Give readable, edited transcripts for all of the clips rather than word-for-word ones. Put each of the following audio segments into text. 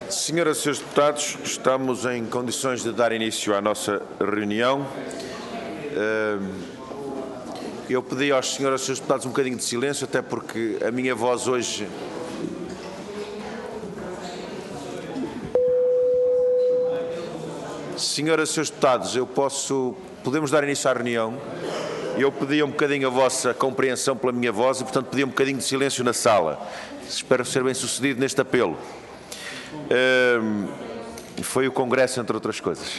Senhoras e senhores deputados, estamos em condições de dar início à nossa reunião. Eu pedi aos senhoras e senhores deputados um bocadinho de silêncio, até porque a minha voz hoje... Senhoras e senhores deputados, podemos dar início à reunião. Eu pedi um bocadinho a vossa compreensão pela minha voz e, portanto, pedi um bocadinho de silêncio na sala. Espero ser bem sucedido neste apelo. Foi o Congresso, entre outras coisas.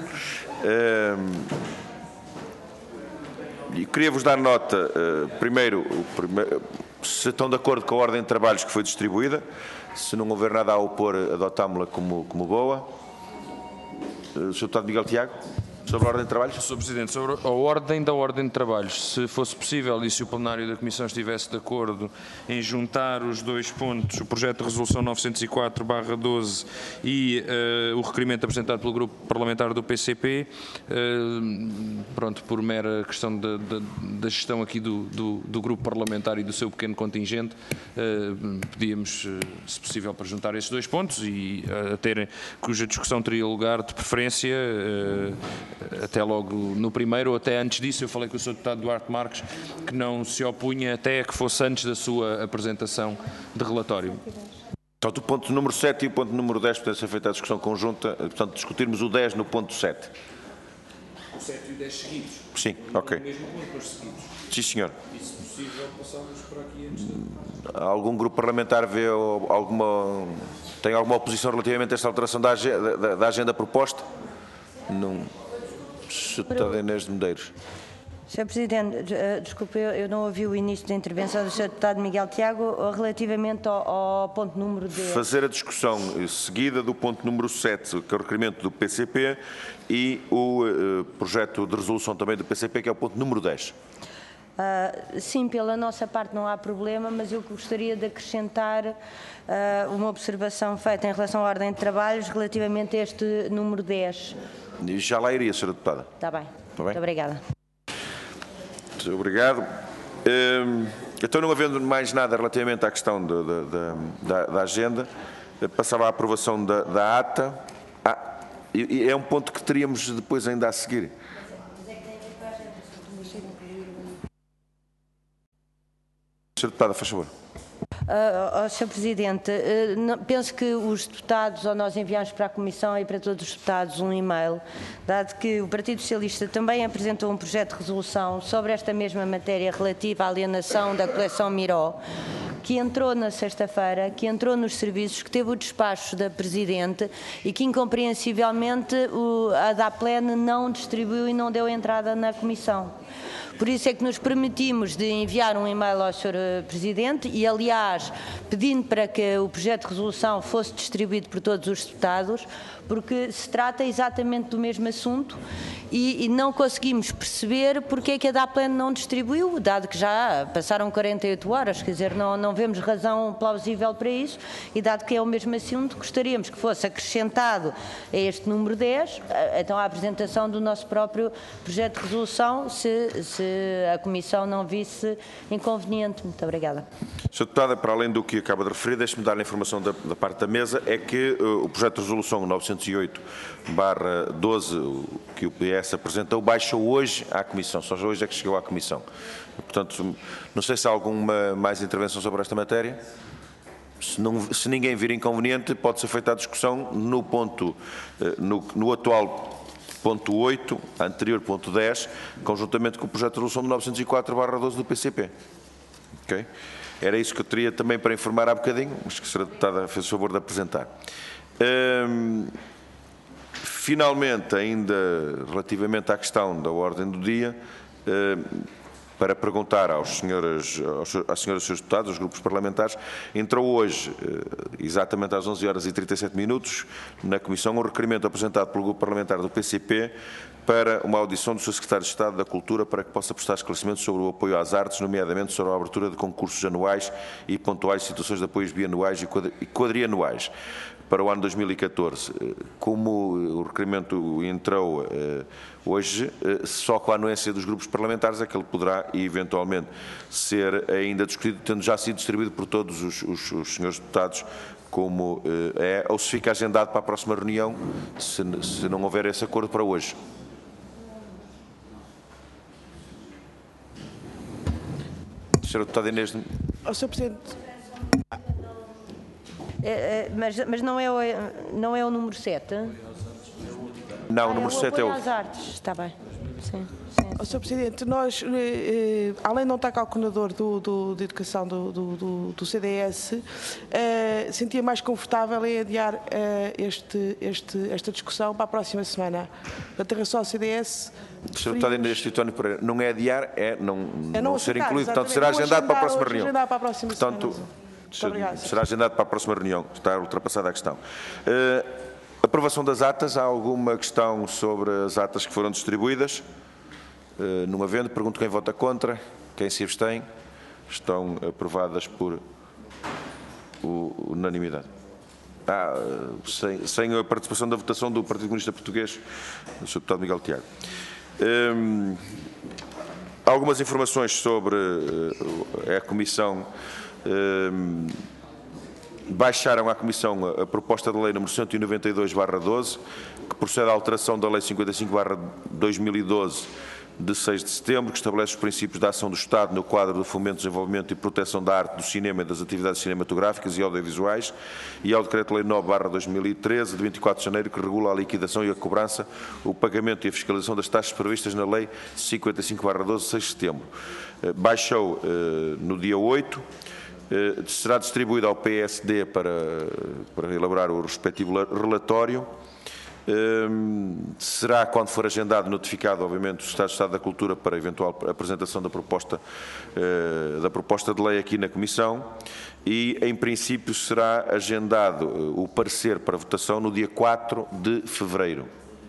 E queria-vos dar nota, primeiro, se estão de acordo com a ordem de trabalhos que foi distribuída. Se não houver nada a opor, adotámo-la como boa. Sr. Deputado Miguel Tiago, sobre a ordem de trabalhos. Sr. Presidente, sobre a ordem da ordem de trabalhos, se fosse possível e se o plenário da Comissão estivesse de acordo em juntar os dois pontos, o projeto de resolução 904/12 e o requerimento apresentado pelo grupo parlamentar do PCP, pronto, por mera questão da gestão aqui do grupo parlamentar e do seu pequeno contingente, pedíamos, se possível, para juntar esses dois pontos e cuja discussão teria lugar de preferência até logo no primeiro, ou até antes disso. Eu falei com o Sr. Deputado Duarte Marques que não se opunha até que fosse antes da sua apresentação de relatório. Portanto, o ponto número 7 e o ponto número 10 podem ser feita a discussão conjunta, portanto, discutirmos o 10 no ponto 7. O 7 e o 10 seguidos? Sim, ok. No mesmo ponto, mas seguidos? Sim, senhor. E, se possível, passamos por aqui antes de... Algum grupo parlamentar tem alguma oposição relativamente a esta alteração da agenda proposta? Não. Sr. Deputado Inês de Medeiros. Sr. Presidente, desculpe, eu não ouvi o início da intervenção do Sr. Deputado Miguel Tiago relativamente ao ponto número 10. Fazer a discussão seguida do ponto número 7, que é o requerimento do PCP, e o projeto de resolução também do PCP, que é o ponto número 10. Sim, pela nossa parte não há problema, mas eu gostaria de acrescentar uma observação feita em relação à ordem de trabalhos relativamente a este número 10. Já lá iria, Sra. Deputada. Está bem. Está bem. Muito obrigada. Muito obrigado. Então, não havendo mais nada relativamente à questão da agenda, passava à aprovação da ata. E é um ponto que teríamos depois ainda a seguir. Sra. Deputada, faz favor. Sr. Presidente, penso que os deputados, ou nós enviamos para a Comissão e para todos os deputados um e-mail, dado que o Partido Socialista também apresentou um projeto de resolução sobre esta mesma matéria relativa à alienação da coleção Miró, que entrou na sexta-feira, que entrou nos serviços, que teve o despacho da Presidente e que, incompreensivelmente, a DAPLEN não distribuiu e não deu entrada na Comissão. Por isso é que nos permitimos de enviar um e-mail ao Sr. Presidente e, aliás, pedindo para que o projeto de resolução fosse distribuído por todos os deputados, porque se trata exatamente do mesmo assunto e não conseguimos perceber porque é que a DAPLEN não distribuiu, dado que já passaram 48 horas, quer dizer, não vemos razão plausível para isso, e dado que é o mesmo assunto, gostaríamos que fosse acrescentado a este número 10, então a apresentação do nosso próprio projeto de resolução, se a Comissão não visse inconveniente. Muito obrigada. Sra. Deputada, para além do que acaba de referir, deixe-me dar a informação da parte da mesa, é que o projeto de resolução 908/12, que o PS apresentou, baixou hoje à Comissão, só hoje é que chegou à Comissão. Portanto, não sei se há alguma mais intervenção sobre esta matéria. Se ninguém vir inconveniente, pode ser feita a discussão no ponto, no atual ponto 8, anterior ponto 10, conjuntamente com o projeto de resolução de 904/12 do PCP. Ok? Era isso que eu teria também para informar há bocadinho, mas que a Sra. Deputada fez o favor de apresentar. Finalmente, ainda relativamente à questão da ordem do dia, para perguntar às senhoras e senhores deputados, aos grupos parlamentares, entrou hoje, exatamente às 11h37, na Comissão, um requerimento apresentado pelo grupo parlamentar do PCP para uma audição do Sr. Secretário de Estado da Cultura para que possa prestar esclarecimentos sobre o apoio às artes, nomeadamente sobre a abertura de concursos anuais e pontuais, situações de apoios bianuais e quadrianuais para o ano 2014. Como o requerimento entrou hoje, só com a anuência dos grupos parlamentares é que ele poderá eventualmente ser ainda discutido, tendo já sido distribuído por todos os senhores deputados como é, ou se fica agendado para a próxima reunião, se não houver esse acordo para hoje. Senhora Deputada Inês. Sr. Presidente. Mas não é o número 7? Não, o número 7 é o... às artes, está bem. Sim. Sr. Presidente, nós, além de não estar cá o coordenador de educação do CDS, sentia mais confortável em adiar esta discussão para a próxima semana. Portanto, em relação ao CDS... Sr. Deputado Inês António Pereira, não é adiar, é não ser aceitar, incluído. Portanto, exatamente. será agendado para a próxima reunião. Agendar para a próxima Portanto, semana. será agendado para a próxima reunião. Está ultrapassada a questão. Aprovação das atas. Há alguma questão sobre as atas que foram distribuídas? Não havendo, pergunto quem vota contra, quem se abstém. Estão aprovadas por unanimidade. Sem a participação da votação do Partido Comunista Português, do Sr. Deputado Miguel Tiago. Algumas informações sobre a Comissão. Baixaram à Comissão a proposta de lei número 192/12, que procede à alteração da lei 55/2012, de 6 de setembro, que estabelece os princípios da ação do Estado no quadro do fomento, desenvolvimento e proteção da arte, do cinema e das atividades cinematográficas e audiovisuais, e ao Decreto-Lei 9/2013, de 24 de janeiro, que regula a liquidação e a cobrança, o pagamento e a fiscalização das taxas previstas na Lei 55/12, de 6 de setembro. Baixou no dia 8, será distribuído ao PSD para elaborar o respectivo relatório. Será, quando for agendado, notificado, obviamente, o Secretário de Estado da Cultura para eventual apresentação da proposta de lei aqui na Comissão e, em princípio, será agendado o parecer para votação no dia 4 de fevereiro.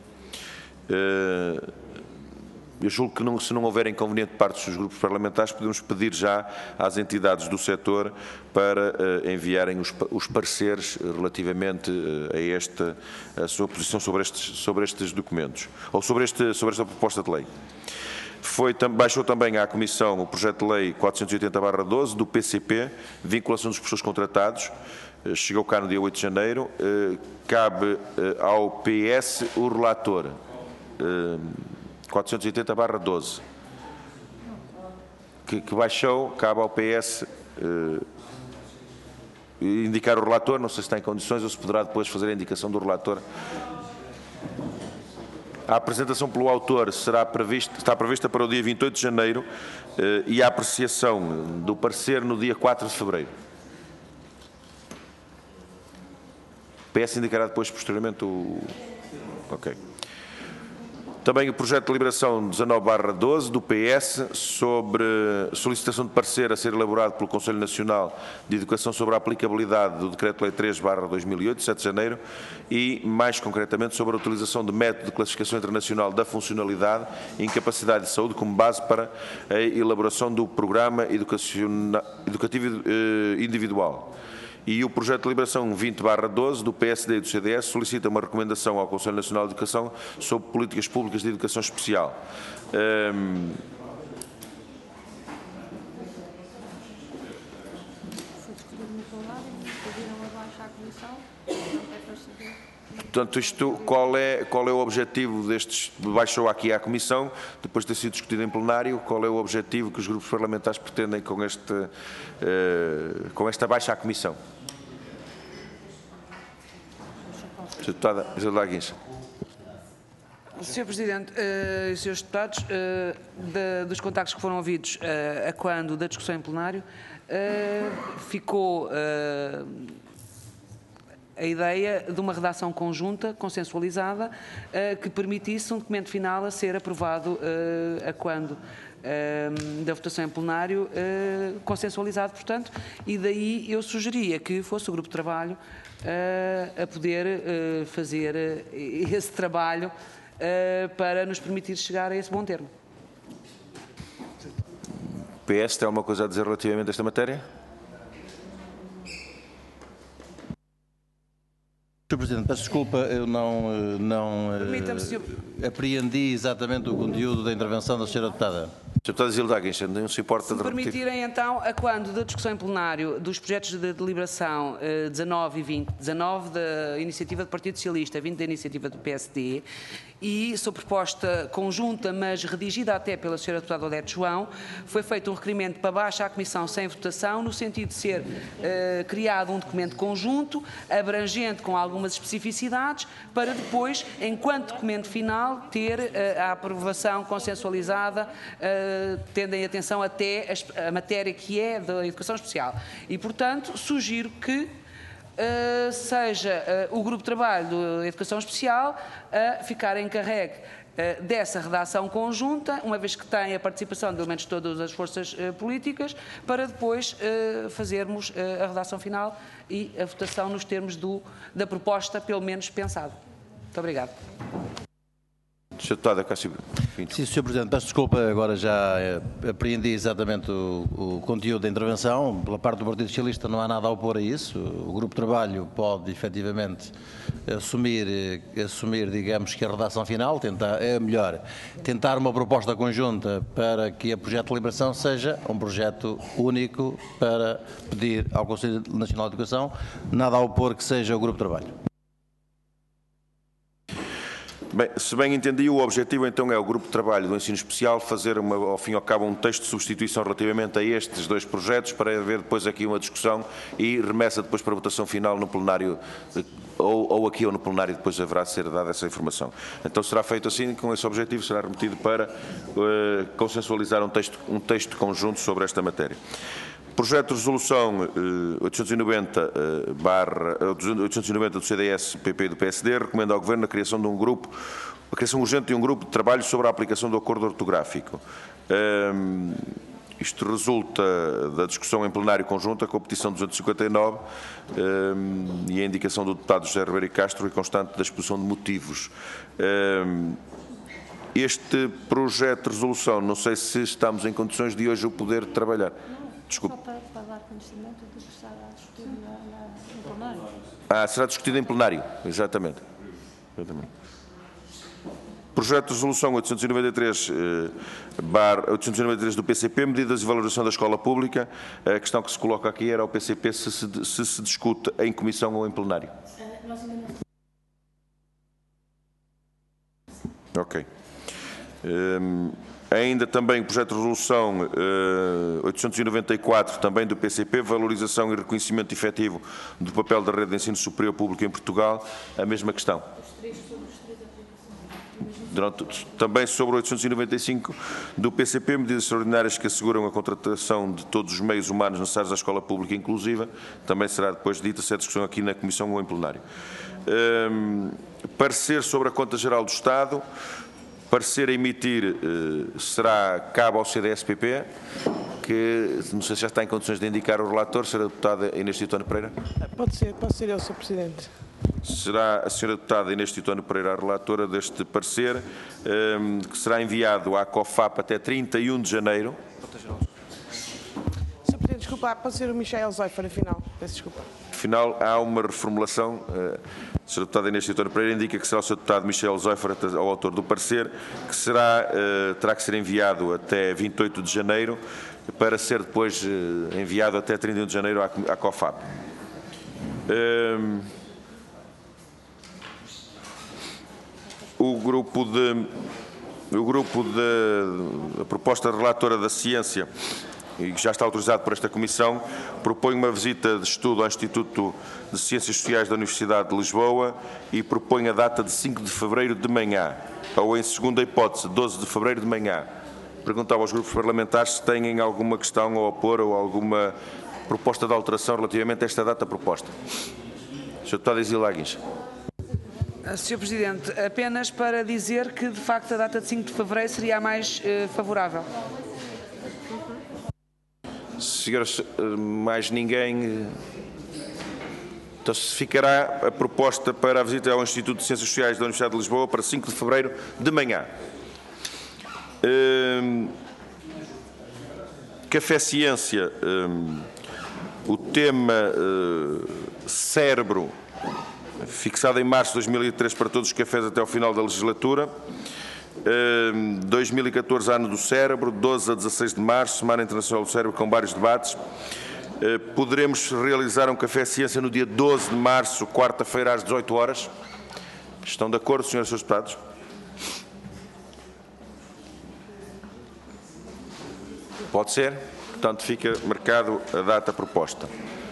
Eu julgo que, se não houver inconveniente de parte dos grupos parlamentares, podemos pedir já às entidades do setor para enviarem os pareceres relativamente a sua posição sobre estes documentos, ou sobre esta proposta de lei. Baixou também à Comissão o projeto de lei 480/12 do PCP, vinculação dos professores contratados. Chegou cá no dia 8 de janeiro. Cabe ao PS o relator. 480/12, que baixou, cabe ao PS indicar o relator. Não sei se está em condições ou se poderá depois fazer a indicação do relator. A apresentação pelo autor está prevista para o dia 28 de janeiro e a apreciação do parecer no dia 4 de fevereiro. O PS indicará depois, posteriormente, o... Ok. Também o projeto de deliberação 19/12 do PS sobre solicitação de parecer a ser elaborado pelo Conselho Nacional de Educação sobre a aplicabilidade do Decreto-Lei 3/2008, de 7 de janeiro, e, mais concretamente, sobre a utilização de método de classificação internacional da funcionalidade e incapacidade de saúde como base para a elaboração do Programa Educativo Individual. E o projeto de deliberação 20/12 do PSD e do CDS solicita uma recomendação ao Conselho Nacional de Educação sobre políticas públicas de educação especial. Portanto, qual é o objetivo destes? Baixou aqui à Comissão, depois de ter sido discutido em plenário, qual é o objetivo que os grupos parlamentares pretendem com esta baixa à Comissão? Deputada Isadora Guincha. Sr. Presidente e Srs. Deputados, dos contactos que foram ouvidos a quando da discussão em plenário, ficou a ideia de uma redação conjunta, consensualizada, que permitisse um documento final a ser aprovado a quando da votação em plenário, consensualizado, portanto, e daí eu sugeria que fosse o grupo de trabalho a poder fazer esse trabalho para nos permitir chegar a esse bom termo. O PS tem alguma coisa a dizer relativamente a esta matéria? Sr. Presidente, peço desculpa, eu não apreendi exatamente o conteúdo da intervenção da Sra. Deputada. Sr. Deputado Isilda Aguins, não se importa Se de repetir. permitirem, então, a quando da discussão em plenário dos projetos de deliberação 19 e 20, 19 da iniciativa do Partido Socialista, 20 da iniciativa do PSD, e sob proposta conjunta, mas redigida até pela Sra. Deputada Odete João, foi feito um requerimento para baixo à Comissão sem votação, no sentido de ser criado um documento conjunto, abrangente com algumas especificidades, para depois, enquanto documento final, ter a aprovação consensualizada, tendo em atenção até a matéria que é da educação especial. E, portanto, sugiro que seja o Grupo de Trabalho da Educação Especial a ficar encarregue dessa redação conjunta, uma vez que tem a participação de elementos de todas as forças políticas, para depois fazermos a redação final e a votação nos termos da proposta, pelo menos pensada. Muito obrigado. Sr. Deputado Acácio Pinto. Sim, Sr. Presidente, peço desculpa, agora já apreendi exatamente o conteúdo da intervenção. Pela parte do Partido Socialista não há nada a opor a isso. O Grupo de Trabalho pode, efetivamente, assumir, digamos, que a redação final, tentar uma proposta conjunta para que o projeto de deliberação seja um projeto único para pedir ao Conselho Nacional de Educação, nada a opor que seja o Grupo de Trabalho. Bem, se bem entendi, o objetivo então é o Grupo de Trabalho do Ensino Especial fazer, ao fim e ao cabo, um texto de substituição relativamente a estes dois projetos, para haver depois aqui uma discussão e remessa depois para votação final no plenário, ou aqui ou no plenário depois haverá de ser dada essa informação. Então será feito assim, com esse objetivo será remetido para consensualizar um texto conjunto sobre esta matéria. Projeto de resolução 890 do CDS, PP e do PSD recomenda ao Governo a criação urgente de um grupo de trabalho sobre a aplicação do acordo ortográfico. Isto resulta da discussão em plenário conjunta com a petição 259 e a indicação do deputado José Ribeiro Castro e constante da exposição de motivos. Este projeto de resolução, não sei se estamos em condições de hoje o poder trabalhar. Desculpe. Só para dar conhecimento do que está a discutir no plenário. Será discutido em plenário, exatamente. Projeto de resolução 893 do PCP, medidas de valorização da escola pública. A questão que se coloca aqui era ao PCP se discute em comissão ou em plenário. Ok. Ainda também o projeto de resolução 894, também do PCP, valorização e reconhecimento efetivo do papel da rede de ensino superior público em Portugal, a mesma questão. Também sobre o 895 do PCP, medidas extraordinárias que asseguram a contratação de todos os meios humanos necessários à escola pública inclusiva, também será depois dita se é discussão aqui na Comissão ou em plenário. Parecer sobre a Conta Geral do Estado. Parecer a emitir cabe ao CDS-PP, que não sei se já está em condições de indicar o relator, será a deputada Inês Teotónio Pereira. Pode ser eu, Sr. Presidente. Será a Sra. Deputada Inês Teotónio Pereira a relatora deste parecer, que será enviado à COFAP até 31 de janeiro. Sr. Presidente, desculpa, pode ser o Michel Zóifar, afinal. Peço desculpa. Afinal, há uma reformulação. A Sra. Deputada Inês Teotónio Pereira indica que será o Sr. Deputado Michel Zóifar, ao autor do parecer, que terá que ser enviado até 28 de janeiro, para ser depois enviado até 31 de janeiro à COFAP. A proposta relatora da Ciência, e que já está autorizado por esta Comissão, propõe uma visita de estudo ao Instituto de Ciências Sociais da Universidade de Lisboa e propõe a data de 5 de fevereiro de manhã, ou em segunda hipótese, 12 de fevereiro de manhã. Perguntava aos grupos parlamentares se têm alguma questão a opor ou alguma proposta de alteração relativamente a esta data proposta. Sr. Deputado Isilda Aguins. Sr. Presidente, apenas para dizer que, de facto, a data de 5 de fevereiro seria a mais favorável. Senhoras, mais ninguém. Então se ficará a proposta para a visita ao Instituto de Ciências Sociais da Universidade de Lisboa para 5 de fevereiro de manhã. Café Ciência, o tema cérebro, fixado em março de 2003 para todos os cafés até ao final da legislatura. 2014, Ano do Cérebro, 12 a 16 de março, Semana Internacional do Cérebro, com vários debates. Poderemos realizar um Café Ciência no dia 12 de março, quarta-feira, às 18 horas. Estão de acordo, senhores deputados? Pode ser? Portanto, fica marcado a data proposta.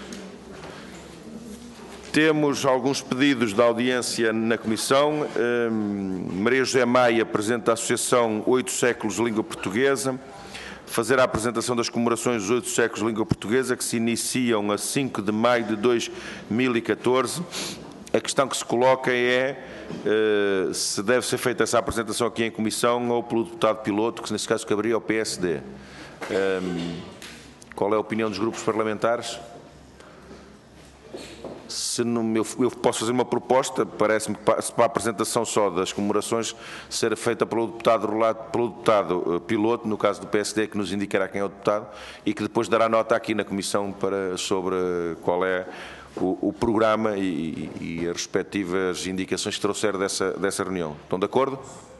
Temos alguns pedidos de audiência na Comissão. Maria José Maia, Presidente da Associação 8 Séculos de Língua Portuguesa, fazer a apresentação das comemorações dos 8 séculos de língua portuguesa, que se iniciam a 5 de maio de 2014. A questão que se coloca é se deve ser feita essa apresentação aqui em Comissão ou pelo deputado piloto, que nesse caso caberia ao PSD. Qual é a opinião dos grupos parlamentares? Se não, eu posso fazer uma proposta, parece-me que para a apresentação só das comemorações ser feita pelo deputado piloto, no caso do PSD, que nos indicará quem é o deputado, e que depois dará nota aqui na Comissão sobre qual é o programa e as respectivas indicações que trouxer dessa reunião. Estão de acordo?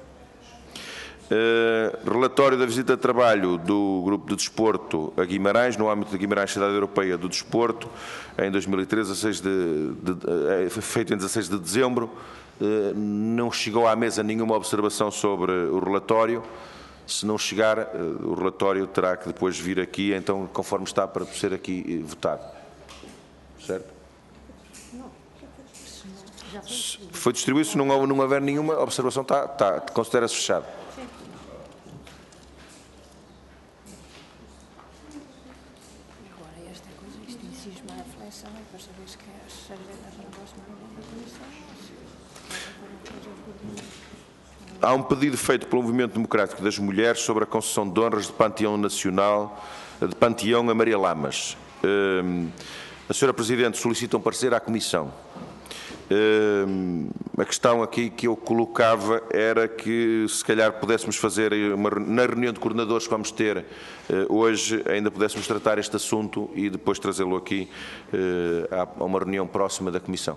Relatório da visita de trabalho do Grupo de Desporto a Guimarães, no âmbito da Guimarães Cidade Europeia do Desporto, em 2013, feito em 16 de dezembro. Não chegou à mesa nenhuma observação sobre o relatório. Se não chegar, o relatório terá que depois vir aqui, então, conforme está, para ser aqui votado. Certo? Foi distribuído. Se não houver nenhuma observação, considera-se fechado. Há um pedido feito pelo Movimento Democrático das Mulheres sobre a concessão de honras de Panteão Nacional, de Panteão a Maria Lamas. A Sra. Presidente solicita um parecer à Comissão. A questão aqui que eu colocava era que, se calhar, pudéssemos fazer, na reunião de coordenadores que vamos ter hoje, ainda pudéssemos tratar este assunto e depois trazê-lo aqui a uma reunião próxima da Comissão.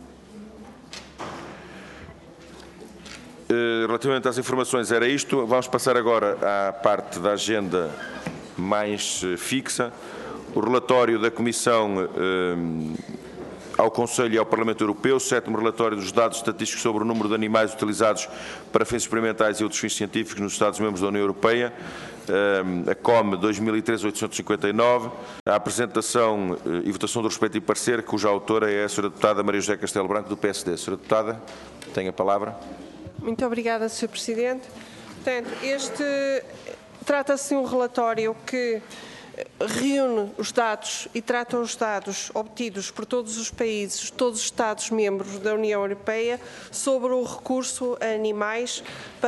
Relativamente às informações, era isto. Vamos passar agora à parte da agenda mais fixa. O relatório da Comissão ao Conselho e ao Parlamento Europeu, 7º relatório dos dados estatísticos sobre o número de animais utilizados para fins experimentais e outros fins científicos nos Estados-membros da União Europeia, a COM 2013-859, a apresentação e votação do respectivo parecer, cuja autora é a Sra. Deputada Maria José Castelo Branco, do PSD. Sra. Deputada, tem a palavra. Muito obrigada, Sr. Presidente. Portanto, trata-se de um relatório que reúne os dados e trata os dados obtidos por todos os países, todos os Estados-membros da União Europeia sobre o recurso a animais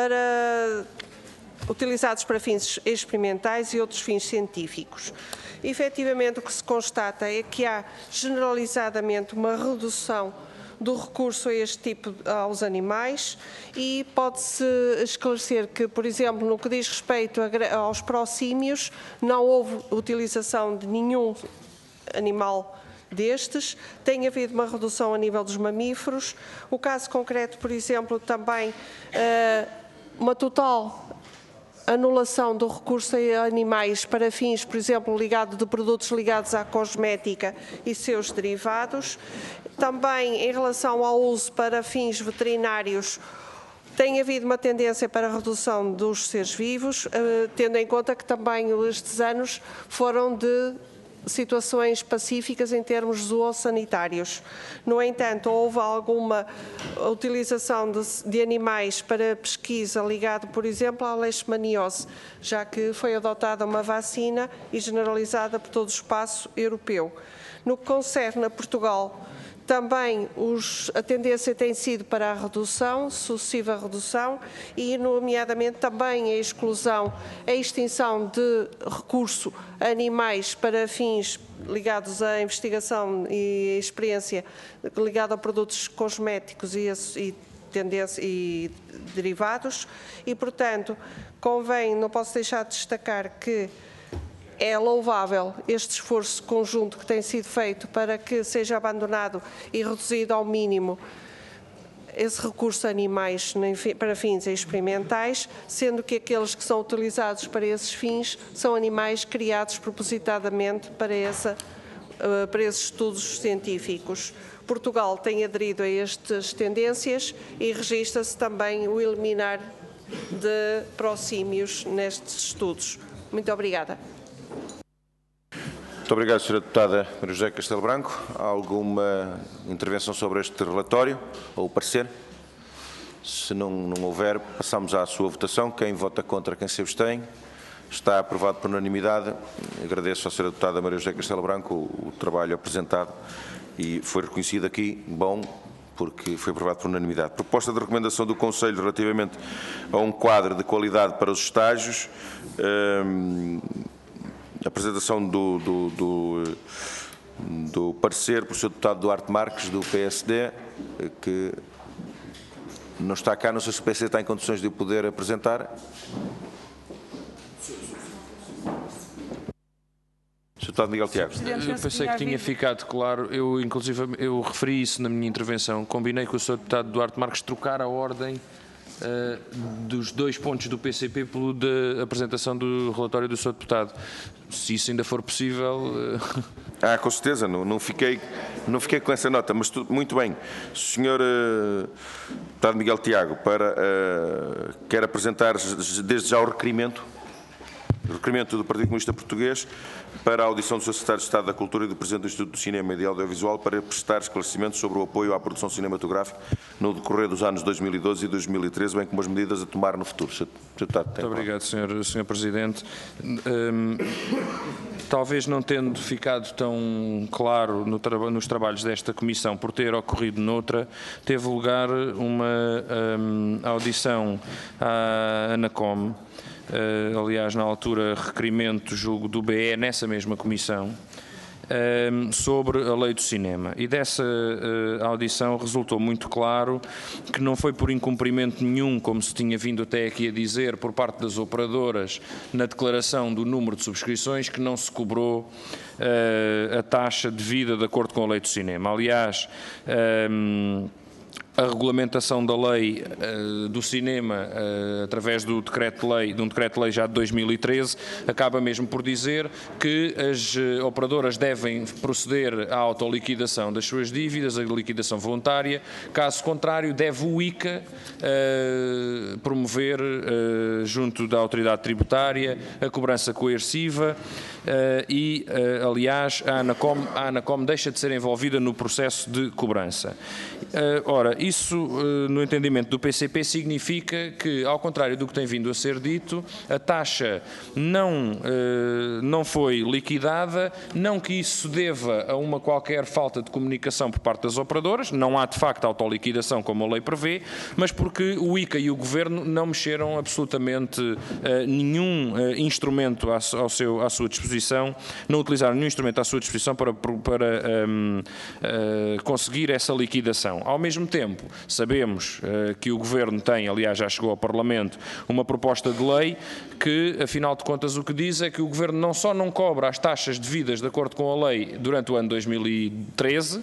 utilizados para fins experimentais e outros fins científicos. Efetivamente, o que se constata é que há generalizadamente uma redução do recurso a este tipo aos animais e pode-se esclarecer que, por exemplo, no que diz respeito aos prosímios, não houve utilização de nenhum animal destes, tem havido uma redução a nível dos mamíferos. O caso concreto, por exemplo, também uma total anulação do recurso a animais para fins, por exemplo, de produtos ligados à cosmética e seus derivados. Também, em relação ao uso para fins veterinários, tem havido uma tendência para a redução dos seres vivos, tendo em conta que também estes anos foram de situações pacíficas em termos zoossanitários. No entanto, houve alguma utilização de animais para pesquisa ligado, por exemplo, à leishmaniose, já que foi adotada uma vacina e generalizada por todo o espaço europeu. No que concerne a Portugal, também a tendência tem sido para a redução, sucessiva redução, e nomeadamente também a extinção de recurso a animais para fins ligados à investigação e experiência ligado a produtos cosméticos e derivados, e portanto convém, não posso deixar de destacar que é louvável este esforço conjunto que tem sido feito para que seja abandonado e reduzido ao mínimo esse recurso a animais para fins experimentais, sendo que aqueles que são utilizados para esses fins são animais criados propositadamente para esses estudos científicos. Portugal tem aderido a estas tendências e registra-se também o eliminar de prosímios nestes estudos. Muito obrigada. Muito obrigado, Sra. Deputada Maria José Castelo Branco. Há alguma intervenção sobre este relatório ou parecer? Se não houver, passamos à sua votação. Quem vota contra, quem se abstém? Está aprovado por unanimidade. Agradeço à Sra. Deputada Maria José Castelo Branco o trabalho apresentado e foi reconhecido aqui, bom, porque foi aprovado por unanimidade. Proposta de recomendação do Conselho relativamente a um quadro de qualidade para os estágios. Apresentação do parecer por Sr. Deputado Duarte Marques, do PSD, que não está cá, não sei se o PSD está em condições de o poder apresentar. Sr. Deputado Miguel Tiago. Eu pensei que tinha ficado claro, eu referi isso na minha intervenção, combinei com o Sr. Deputado Duarte Marques trocar a ordem dos 2 pontos do PCP pelo da apresentação do relatório do Sr. Deputado. Se isso ainda for possível... Com certeza, não fiquei com essa nota, mas muito bem. Sr. Deputado Miguel Tiago, quer apresentar desde já o requerimento do Partido Comunista Português para a audição do Sr. Secretário de Estado da Cultura e do Presidente do Instituto do Cinema e de Audiovisual para prestar esclarecimentos sobre o apoio à produção cinematográfica no decorrer dos anos 2012 e 2013, bem como as medidas a tomar no futuro. Sr. Deputado, muito obrigado, Sr. Presidente. Talvez não tendo ficado tão claro nos trabalhos desta Comissão por ter ocorrido noutra, teve lugar uma audição à ANACOM, aliás, na altura, requerimento, julgo, do BE nessa mesma comissão, sobre a lei do cinema. E dessa audição resultou muito claro que não foi por incumprimento nenhum, como se tinha vindo até aqui a dizer, por parte das operadoras, na declaração do número de subscrições, que não se cobrou a taxa devida de acordo com a lei do cinema. Aliás, a regulamentação da lei do cinema, através de um decreto-lei já de 2013, acaba mesmo por dizer que as operadoras devem proceder à autoliquidação das suas dívidas, a liquidação voluntária. Caso contrário, deve o ICA promover, junto da autoridade tributária, a cobrança coerciva e, aliás, a ANACOM deixa de ser envolvida no processo de cobrança. Ora, isso, no entendimento do PCP, significa que, ao contrário do que tem vindo a ser dito, a taxa não foi liquidada, não que isso deva a uma qualquer falta de comunicação por parte das operadoras, não há de facto autoliquidação como a lei prevê, mas porque o ICA e o Governo não mexeram absolutamente nenhum instrumento à sua disposição, não utilizaram nenhum instrumento à sua disposição para conseguir essa liquidação. Ao mesmo tempo, sabemos que o Governo tem, aliás já chegou ao Parlamento, uma proposta de lei que, afinal de contas, o que diz é que o Governo não só não cobra as taxas devidas de acordo com a lei durante o ano 2013,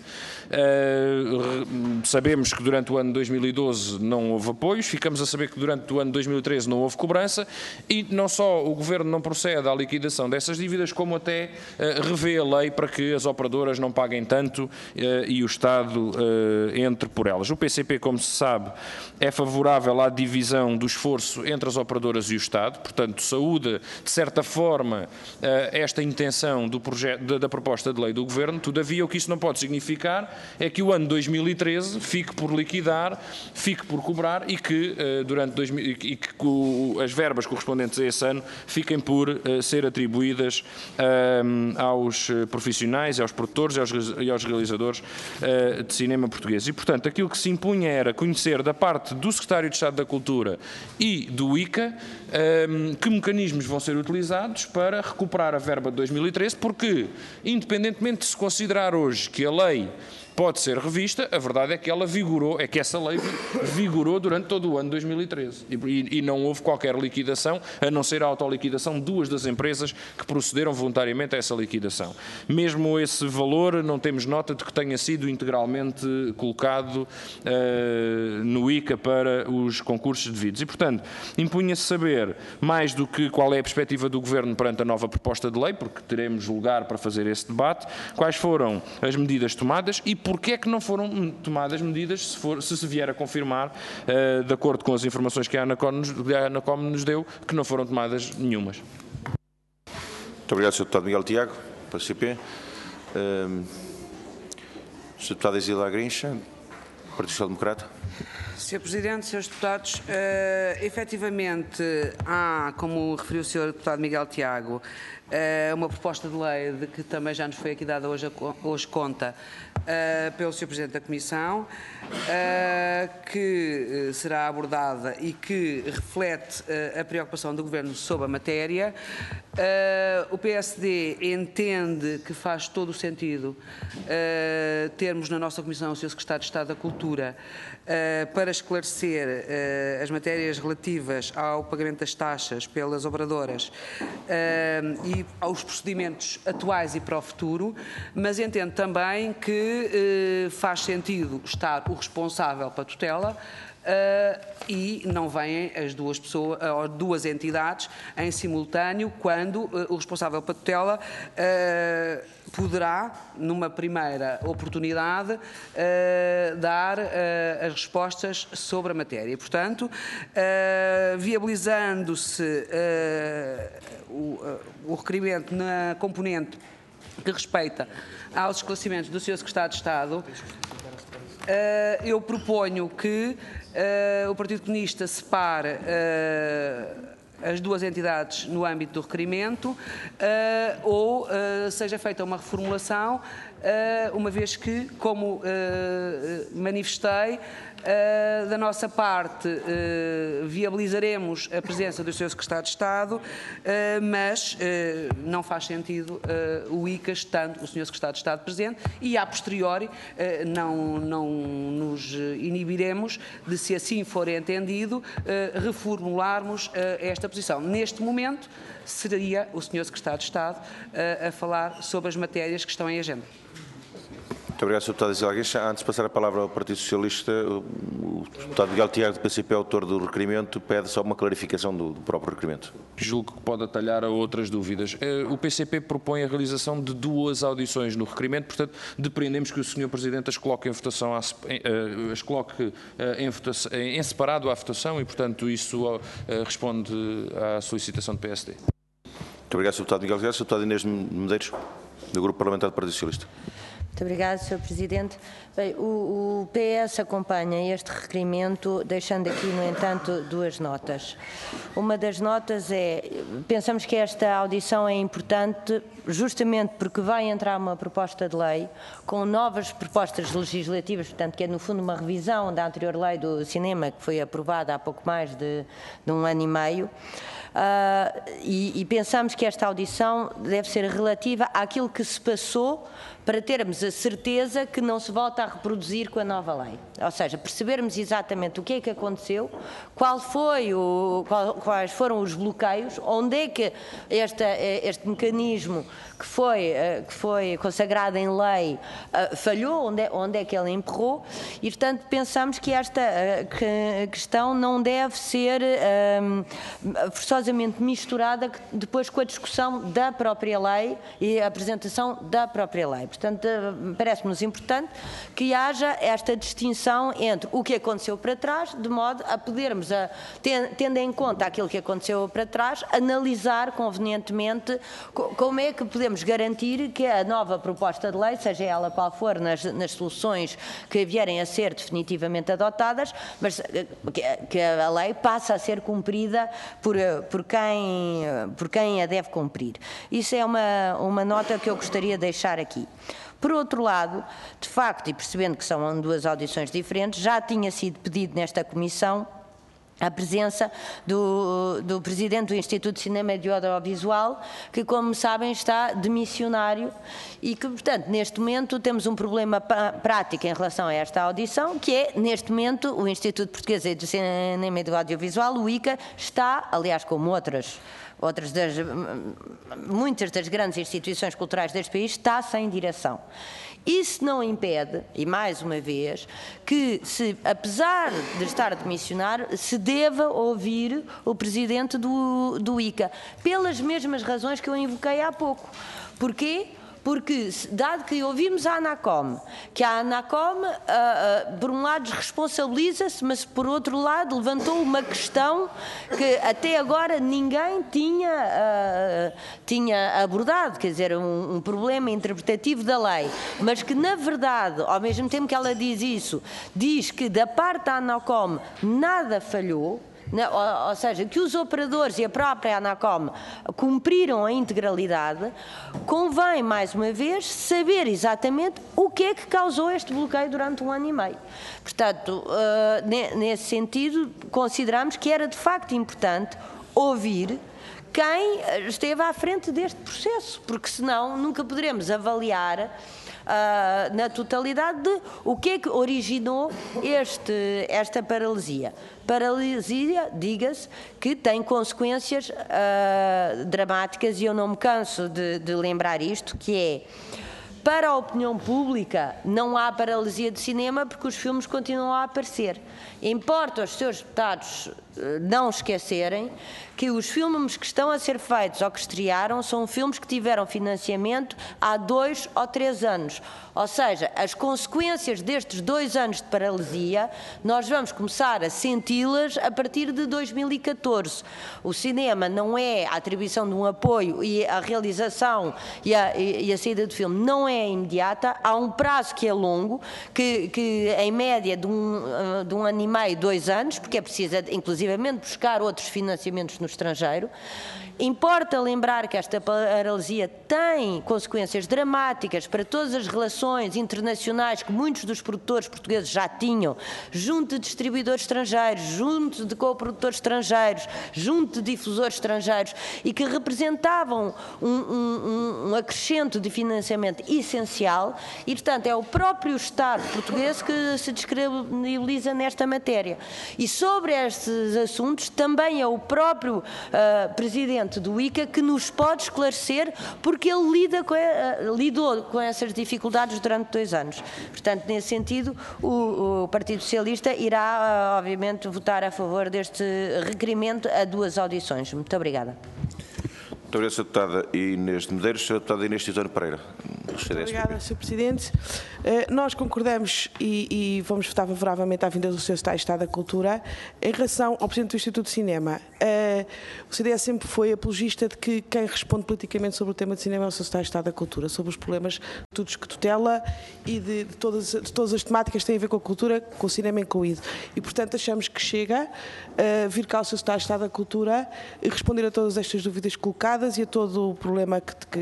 sabemos que durante o ano 2012 não houve apoios, ficamos a saber que durante o ano 2013 não houve cobrança e não só o Governo não procede à liquidação dessas dívidas, como até revê a lei para que as operadoras não paguem tanto e o Estado entre por elas. O PCP, como se sabe, é favorável à divisão do esforço entre as operadoras e o Estado, portanto, saúda, de certa forma, esta intenção da proposta de lei do Governo. Todavia, o que isso não pode significar é que o ano 2013 fique por liquidar, fique por cobrar e que, as verbas correspondentes a esse ano fiquem por ser atribuídas aos profissionais, aos produtores e aos realizadores de cinema português. E, portanto, aquilo que se impunha era conhecer da parte do Secretário de Estado da Cultura e do ICA que mecanismos vão ser utilizados para recuperar a verba de 2013, porque, independentemente de se considerar hoje que a lei pode ser revista, a verdade é que ela vigorou, é que essa lei vigorou durante todo o ano de 2013 e não houve qualquer liquidação, a não ser a autoliquidação de 2 das empresas que procederam voluntariamente a essa liquidação. Mesmo esse valor, não temos nota de que tenha sido integralmente colocado no ICA para os concursos devidos. E, portanto, impunha-se saber mais do que qual é a perspectiva do Governo perante a nova proposta de lei, porque teremos lugar para fazer esse debate, quais foram as medidas tomadas e porque é que não foram tomadas medidas, se vier a confirmar, de acordo com as informações que a ANACOM nos deu, que não foram tomadas nenhumas. Muito obrigado, Sr. Deputado Miguel Tiago, PCP. Sr. Deputado Isília Agrincha, Partido Social Democrata. Sr. Presidente, Srs. Deputados, efetivamente há, como referiu o Sr. Deputado Miguel Tiago, uma proposta de lei de que também já nos foi aqui dada hoje conta pelo Sr. Presidente da Comissão, que será abordada e que reflete a preocupação do Governo sobre a matéria. O PSD entende que faz todo o sentido termos na nossa Comissão o Sr. Secretário de Estado da Cultura para esclarecer as matérias relativas ao pagamento das taxas pelas operadoras e aos procedimentos atuais e para o futuro, mas entendo também que faz sentido estar o responsável para a tutela e não vêm as duas entidades em simultâneo, quando o responsável para a tutela poderá, numa primeira oportunidade, dar as respostas sobre a matéria. Portanto, viabilizando-se o requerimento na componente que respeita aos esclarecimentos do Sr. Secretário de Estado, eu proponho que o Partido Comunista separe as duas entidades no âmbito do requerimento ou seja feita uma reformulação, uma vez que, como manifestei, da nossa parte viabilizaremos a presença do Sr. Secretário de Estado, mas não faz sentido o ICA estando o Sr. Secretário de Estado presente e, a posteriori, não nos inibiremos de, se assim for entendido, reformularmos esta posição. Neste momento, seria o Sr. Secretário de Estado a falar sobre as matérias que estão em agenda. Muito obrigado, Sr. Deputado Isília Agrincha. Antes de passar a palavra ao Partido Socialista, o Deputado Miguel Tiago, do PCP, autor do requerimento, pede só uma clarificação do próprio requerimento. Julgo que pode atalhar a outras dúvidas. O PCP propõe a realização de 2 audições no requerimento, portanto, depreendemos que o Sr. Presidente as coloque em votação, em separado à votação e, portanto, isso responde à solicitação do PSD. Muito obrigado, Sr. Deputado Miguel Tiago. Sr. Deputado Inês Medeiros, do Grupo Parlamentar do Partido Socialista. Muito obrigada, Sr. Presidente. Bem, o PS acompanha este requerimento, deixando aqui, no entanto, 2 notas. Uma das notas é, pensamos que esta audição é importante justamente porque vai entrar uma proposta de lei com novas propostas legislativas, portanto, que é, no fundo, uma revisão da anterior lei do cinema, que foi aprovada há pouco mais de 1 ano e meio. E pensamos que esta audição deve ser relativa àquilo que se passou para termos a certeza que não se volta a reproduzir com a nova lei. Ou seja, percebermos exatamente o que é que aconteceu, quais foram os bloqueios, onde é que este mecanismo que foi consagrado em lei falhou, onde é que ele emperrou, e, portanto, pensamos que esta questão não deve ser forçosamente misturada depois com a discussão da própria lei e a apresentação da própria lei. Portanto, parece-nos importante que haja esta distinção entre o que aconteceu para trás, de modo a podermos, tendo em conta aquilo que aconteceu para trás, analisar convenientemente como é que podemos garantir que a nova proposta de lei, seja ela qual for, nas soluções que vierem a ser definitivamente adotadas, mas que a lei passa a ser cumprida por quem a deve cumprir. Isso é uma nota que eu gostaria de deixar aqui. Por outro lado, de facto, e percebendo que são 2 audições diferentes, já tinha sido pedido nesta comissão a presença do Presidente do Instituto de Cinema e de Audiovisual, que, como sabem, está demissionário e que, portanto, neste momento temos um problema prático em relação a esta audição, que é, neste momento, o Instituto Português de Cinema e de Audiovisual, o ICA, está, aliás, como muitas das grandes instituições culturais deste país, está sem direção. Isso não impede, e mais uma vez, que, apesar de estar demissionário, se deva ouvir o Presidente do ICA, pelas mesmas razões que eu invoquei há pouco. Porquê? Porque, dado que ouvimos a ANACOM, que a ANACOM, por um lado, responsabiliza-se, mas, por outro lado, levantou uma questão que até agora ninguém tinha abordado, quer dizer, um problema interpretativo da lei, mas que, na verdade, ao mesmo tempo que ela diz isso, diz que, da parte da ANACOM, nada falhou. Ou seja, que os operadores e a própria ANACOM cumpriram a integralidade, convém, mais uma vez, saber exatamente o que é que causou este bloqueio durante 1 ano e meio. Portanto, nesse sentido, consideramos que era de facto importante ouvir quem esteve à frente deste processo, porque senão nunca poderemos avaliar na totalidade de o que é que originou esta paralisia. Paralisia, diga-se, que tem consequências dramáticas, e eu não me canso de lembrar isto, que é, para a opinião pública, não há paralisia de cinema porque os filmes continuam a aparecer. Importa os seus deputados não esquecerem que os filmes que estão a ser feitos ou que estrearam são filmes que tiveram financiamento há 2 ou 3 anos. Ou seja, as consequências destes 2 anos de paralisia, nós vamos começar a senti-las a partir de 2014. O cinema não é a atribuição de um apoio, e a realização e a saída do filme não é imediata. Há um prazo que é longo, que em média de um ano e meio, 2 anos, porque é preciso, inclusivamente, buscar outros financiamentos no estrangeiro. Importa lembrar que esta paralisia tem consequências dramáticas para todas as relações internacionais que muitos dos produtores portugueses já tinham, junto de distribuidores estrangeiros, junto de coprodutores estrangeiros, junto de difusores estrangeiros, e que representavam um acrescento de financiamento essencial, e, portanto, é o próprio Estado português que se disponibiliza nesta matéria. E sobre estes assuntos também é o próprio Presidente do ICA que nos pode esclarecer, porque ele lidou com essas dificuldades durante 2 anos. Portanto, nesse sentido, o Partido Socialista irá, obviamente, votar a favor deste requerimento a 2 audições. Muito obrigada. Muito obrigado, Sra. Deputada Inês de Medeiros. Sra. Deputada Inês Titone Pereira. Obrigada, Sr. Presidente. Nós concordamos e vamos votar favoravelmente à vinda do Sr. Secretário de Estado da Cultura. Em relação ao Presidente do Instituto de Cinema, o CDS sempre foi apologista de que quem responde politicamente sobre o tema de cinema é o Sr. Secretário de Estado da Cultura, sobre os problemas todos que tutela e de todas as temáticas que têm a ver com a cultura, com o cinema incluído. E, portanto, achamos que chega vir cá o Sr. Secretário de Estado da Cultura e responder a todas estas dúvidas colocadas e a todo o problema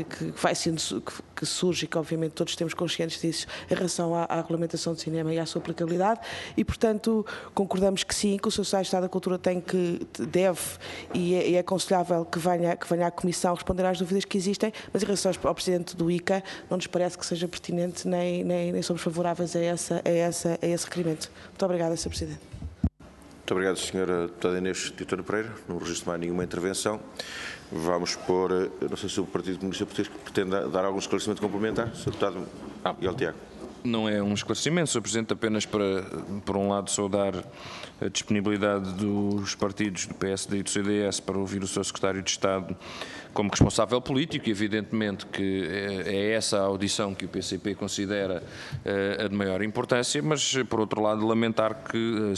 que surge, e que obviamente todos temos conscientes disso em relação à regulamentação do cinema e à sua aplicabilidade, e, portanto, concordamos que sim, que o Sr. Secretário de Estado da Cultura deve e é aconselhável que venha à Comissão responder às dúvidas que existem, mas em relação ao Presidente do ICA não nos parece que seja pertinente, nem somos favoráveis a esse requerimento. Muito obrigada, Sr. Presidente. Muito obrigado, Sra. Deputada Inês Titone Pereira. Não registro mais nenhuma intervenção. Vamos pôr, não sei se o Partido Comunista Português pretende dar algum esclarecimento complementar. Sr. Deputado Miguel Tiago. Não é um esclarecimento, Sr. Presidente, apenas para, por um lado, saudar a disponibilidade dos partidos do PSD e do CDS para ouvir o Sr. Secretário de Estado como responsável político, e evidentemente que é essa a audição que o PCP considera a de maior importância, mas, por outro lado, lamentar que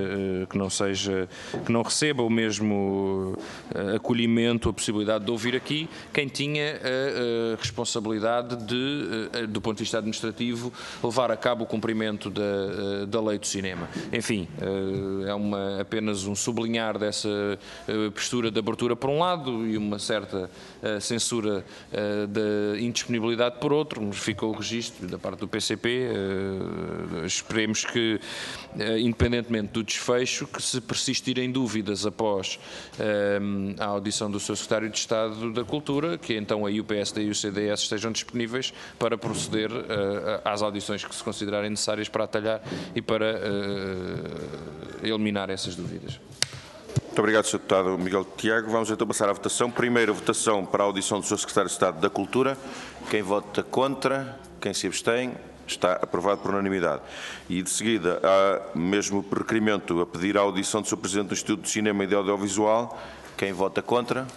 não receba o mesmo acolhimento, a possibilidade de ouvir aqui quem tinha a responsabilidade do ponto de vista administrativo, levar a cabo o cumprimento da lei do cinema. Enfim, é apenas um sublinhar dessa postura de abertura por um lado e uma certa censura da indisponibilidade por outro, mas ficou o registro da parte do PCP. Esperemos que, independentemente do desfecho, que se persistirem dúvidas após a audição do seu Secretário de Estado da Cultura, que então aí o PSD e o CDS estejam disponíveis para proceder às audições que se considerarem necessárias para atalhar e para eliminar essas dúvidas. Muito obrigado, Sr. Deputado Miguel Tiago. Vamos então passar à votação. Primeiro, a votação para a audição do Sr. Secretário de Estado da Cultura. Quem vota contra, quem se abstém, está aprovado por unanimidade. E de seguida, há mesmo requerimento a pedir a audição do Sr. Presidente do Instituto de Cinema e de Audiovisual. Quem vota contra?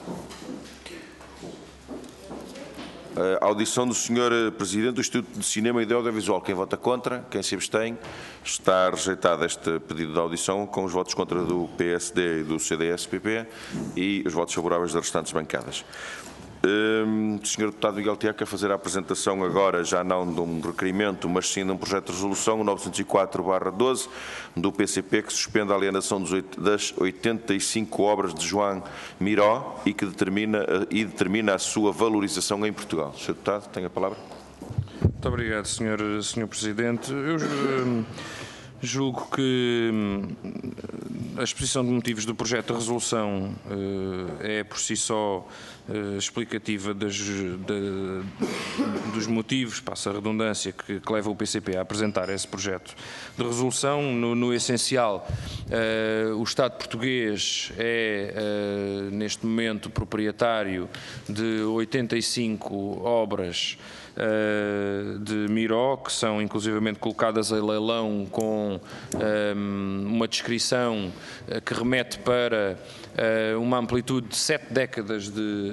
A audição do Sr. Presidente do Instituto de Cinema e de Audiovisual. Quem vota contra? Quem se abstém? Está rejeitado este pedido de audição com os votos contra do PSD e do CDS-PP e os votos favoráveis das restantes bancadas. Sr. Deputado Miguel Tiago quer fazer a apresentação agora, já não de um requerimento, mas sim de um projeto de resolução 904/12 do PCP que suspende a alienação das 85 obras de João Miró e que determina a sua valorização em Portugal. Sr. Deputado, tem a palavra. Muito obrigado, Sr. Presidente. Eu julgo que a exposição de motivos do projeto de resolução é por si só explicativa dos motivos, passa a redundância, que leva o PCP a apresentar esse projeto de resolução. No essencial, o Estado português é, neste momento, proprietário de 85 obras de Miró, que são inclusivamente colocadas em leilão com uma descrição que remete para uma amplitude de 7 décadas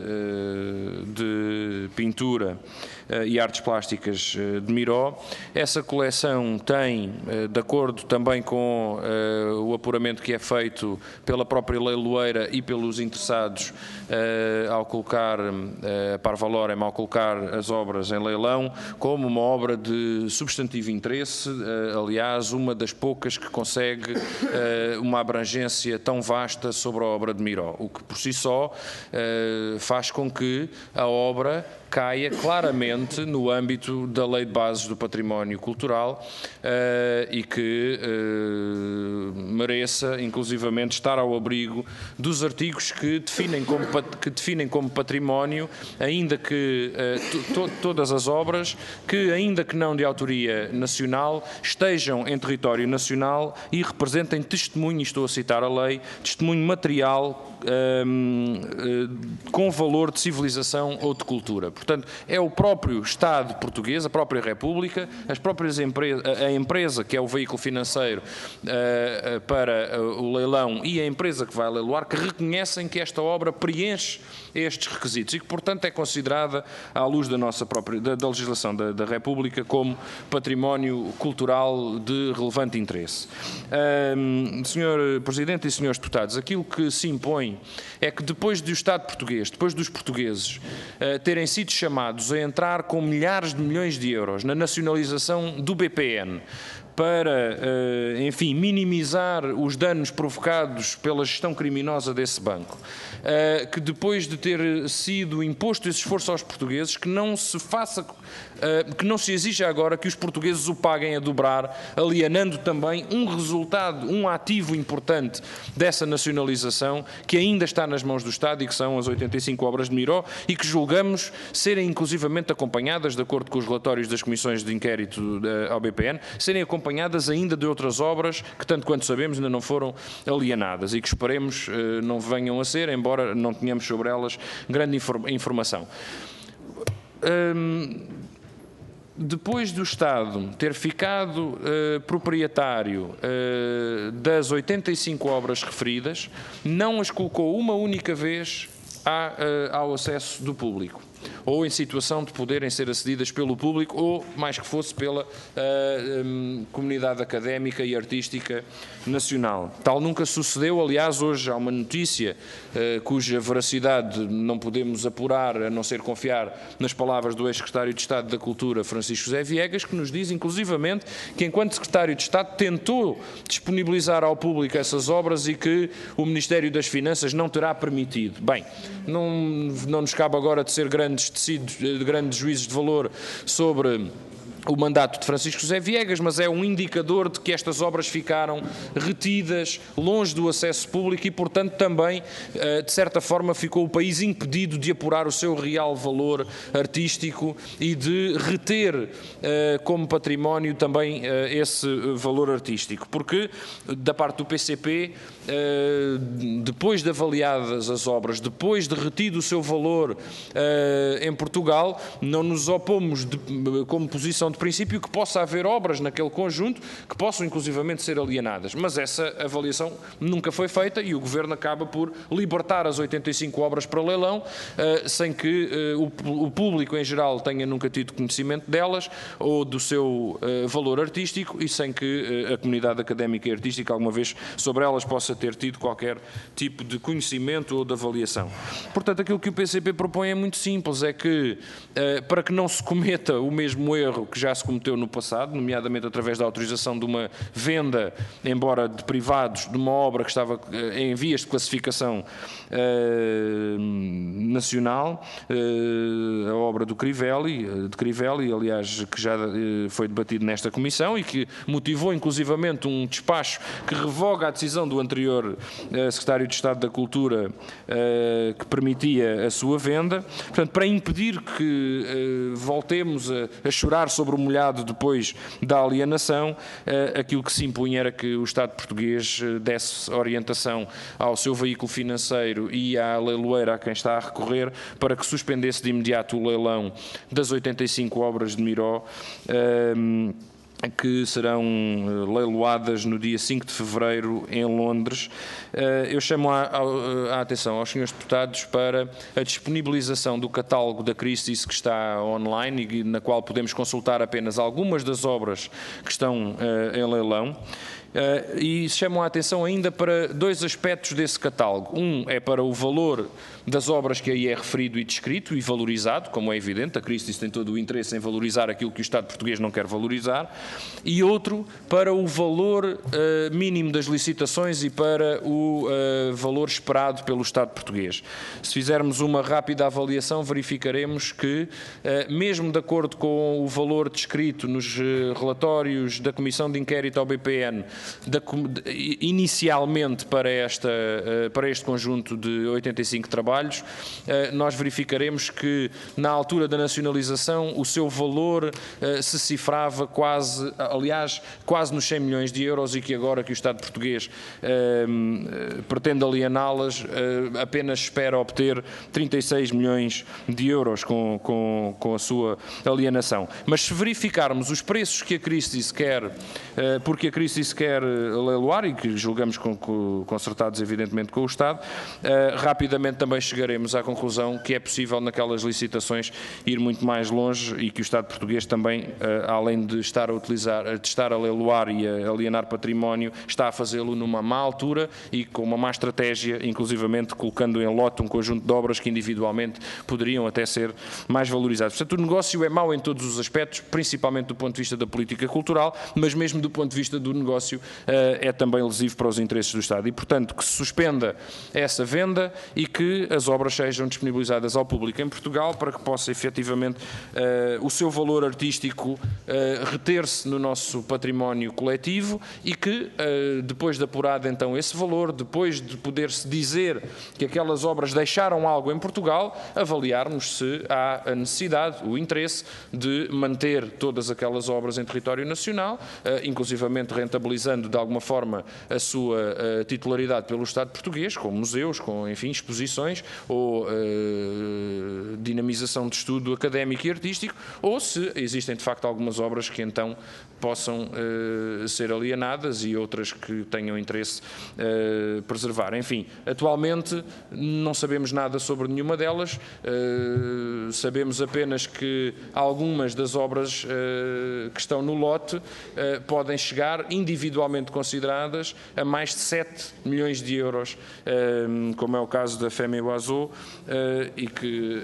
de pintura e artes plásticas de Miró. Essa coleção tem, de acordo também com o apuramento que é feito pela própria leiloeira e pelos interessados ao colocar, a Parvalorem, ao colocar as obras em leilão, como uma obra de substantivo interesse, aliás, uma das poucas que consegue uma abrangência tão vasta sobre a obra de Miró, o que por si só faz com que a obra caia claramente no âmbito da Lei de Bases do Património Cultural e que mereça, inclusivamente, estar ao abrigo dos artigos que definem como património, ainda que todas as obras que, ainda que não de autoria nacional, estejam em território nacional e representem testemunho, estou a citar a lei, testemunho material com valor de civilização ou de cultura. Portanto, é o próprio Estado português, a própria República, as próprias a empresa que é o veículo financeiro para o leilão e a empresa que vai leiloar, que reconhecem que esta obra preenche estes requisitos e que, portanto, é considerada, à luz da nossa própria da legislação da República, como património cultural de relevante interesse. Sr. Presidente e Srs. Deputados, aquilo que se impõe é que depois do Estado português, depois dos portugueses terem sido chamados a entrar com milhares de milhões de euros na nacionalização do BPN, para, enfim, minimizar os danos provocados pela gestão criminosa desse banco, que depois de ter sido imposto esse esforço aos portugueses, que não se faça, que não se exija agora que os portugueses o paguem a dobrar, alienando também um resultado, um ativo importante dessa nacionalização, que ainda está nas mãos do Estado e que são as 85 obras de Miró e que julgamos serem inclusivamente acompanhadas, de acordo com os relatórios das comissões de inquérito ao BPN, serem acompanhadas ainda de outras obras que, tanto quanto sabemos, ainda não foram alienadas e que esperemos não venham a ser, embora não tenhamos sobre elas grande informação. Depois do Estado ter ficado proprietário das 85 obras referidas, não as colocou uma única vez ao acesso do público. ou em situação de poderem ser acedidas pelo público ou, mais que fosse, pela comunidade académica e artística nacional. Tal nunca sucedeu, aliás, hoje há uma notícia cuja veracidade não podemos apurar, a não ser confiar nas palavras do ex-secretário de Estado da Cultura, Francisco José Viegas, que nos diz, inclusivamente, que enquanto secretário de Estado tentou disponibilizar ao público essas obras e que o Ministério das Finanças não terá permitido. Bem, não nos cabe agora de ser grandes juízes de valor sobre o mandato de Francisco José Viegas, mas é um indicador de que estas obras ficaram retidas, longe do acesso público e, portanto, também, de certa forma, ficou o país impedido de apurar o seu real valor artístico e de reter como património também esse valor artístico. Porque, da parte do PCP, depois de avaliadas as obras, depois de retido o seu valor em Portugal, não nos opomos como posição de princípio que possa haver obras naquele conjunto que possam inclusivamente ser alienadas, mas essa avaliação nunca foi feita e o Governo acaba por libertar as 85 obras para leilão sem que o público em geral tenha nunca tido conhecimento delas ou do seu valor artístico e sem que a comunidade académica e artística alguma vez sobre elas possa ter tido qualquer tipo de conhecimento ou de avaliação. Portanto, aquilo que o PCP propõe é muito simples, é que para que não se cometa o mesmo erro que já se cometeu no passado, nomeadamente através da autorização de uma venda, embora de privados, de uma obra que estava em vias de classificação nacional, a obra do Crivelli, aliás, que já foi debatido nesta comissão e que motivou inclusivamente um despacho que revoga a decisão do anterior secretário de Estado da Cultura que permitia a sua venda. Portanto, para impedir que voltemos a chorar sobre o molhado depois da alienação, aquilo que se impunha era que o Estado português desse orientação ao seu veículo financeiro e à leiloeira a quem está a recorrer para que suspendesse de imediato o leilão das 85 obras de Miró, que serão leiloadas no dia 5 de fevereiro em Londres. Eu chamo a atenção aos senhores deputados para a disponibilização do catálogo da Christie's que está online e na qual podemos consultar apenas algumas das obras que estão em leilão. E chamam a atenção ainda para dois aspectos desse catálogo. Um é para o valor das obras que aí é referido e descrito e valorizado, como é evidente, a Christie's tem todo o interesse em valorizar aquilo que o Estado português não quer valorizar, e outro para o valor mínimo das licitações e para o valor esperado pelo Estado português. Se fizermos uma rápida avaliação, verificaremos que, mesmo de acordo com o valor descrito nos relatórios da Comissão de Inquérito ao BPN, inicialmente para este conjunto de 85 trabalhos, nós verificaremos que na altura da nacionalização o seu valor se cifrava quase nos 100 milhões de euros e que agora que o Estado português pretende aliená-las, apenas espera obter 36 milhões de euros com a sua alienação. Mas se verificarmos os preços que a Christie's quer, porque a Christie's quer leiloar e que julgamos concertados evidentemente com o Estado, rapidamente também chegaremos à conclusão que é possível naquelas licitações ir muito mais longe e que o Estado português também, além de estar a leiloar e a alienar património, está a fazê-lo numa má altura e com uma má estratégia, inclusivamente colocando em lote um conjunto de obras que individualmente poderiam até ser mais valorizadas. Portanto, o negócio é mau em todos os aspectos, principalmente do ponto de vista da política cultural, mas mesmo do ponto de vista do negócio é também lesivo para os interesses do Estado. E, portanto, que se suspenda essa venda e que as obras sejam disponibilizadas ao público em Portugal para que possa efetivamente o seu valor artístico reter-se no nosso património coletivo e que, depois de apurado então esse valor, depois de poder-se dizer que aquelas obras deixaram algo em Portugal, avaliarmos se há a necessidade, o interesse de manter todas aquelas obras em território nacional, inclusivamente rentabilizar viabilizando de alguma forma a sua titularidade pelo Estado português, com museus, com, enfim, exposições ou dinamização de estudo académico e artístico, ou se existem de facto algumas obras que então possam ser alienadas e outras que tenham interesse preservar. Enfim, atualmente não sabemos nada sobre nenhuma delas, sabemos apenas que algumas das obras que estão no lote podem chegar, individualmente consideradas, a mais de 7 milhões de euros, como é o caso da Femme Oiseau, e que,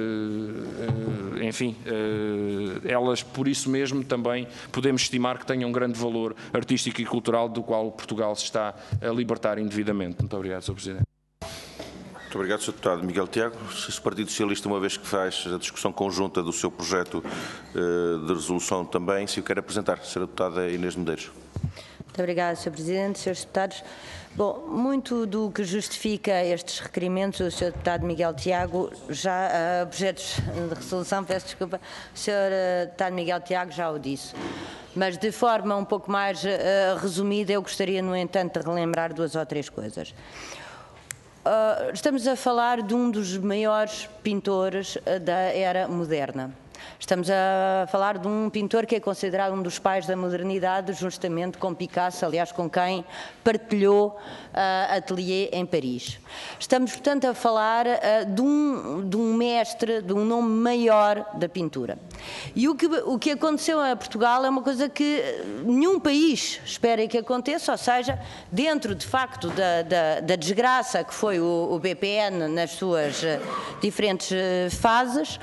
enfim, elas por isso mesmo também podemos estimar que tenham um grande valor artístico e cultural do qual Portugal se está a libertar indevidamente. Muito obrigado, Sr. Presidente. Muito obrigado, Sr. Deputado Miguel Tiago. Se o Partido Socialista, uma vez que faz a discussão conjunta do seu projeto de resolução também, se o quer apresentar, Sra. Deputada Inês Medeiros. Muito obrigada, Sr. Presidente, Srs. Deputados. Bom, muito do que justifica estes requerimentos, o Sr. Deputado Miguel Tiago já, projetos de resolução, peço desculpa, o Sr. Deputado Miguel Tiago já o disse. Mas de forma um pouco mais resumida, eu gostaria, no entanto, de relembrar 2 ou 3 coisas. Estamos a falar de um dos maiores pintores da era moderna. Estamos a falar de um pintor que é considerado um dos pais da modernidade, justamente com Picasso, aliás, com quem partilhou ateliê em Paris. Estamos, portanto, a falar de um mestre, de um nome maior da pintura. E o que aconteceu a Portugal é uma coisa que nenhum país espera que aconteça, ou seja, dentro, de facto, da desgraça que foi o BPN nas suas diferentes fases,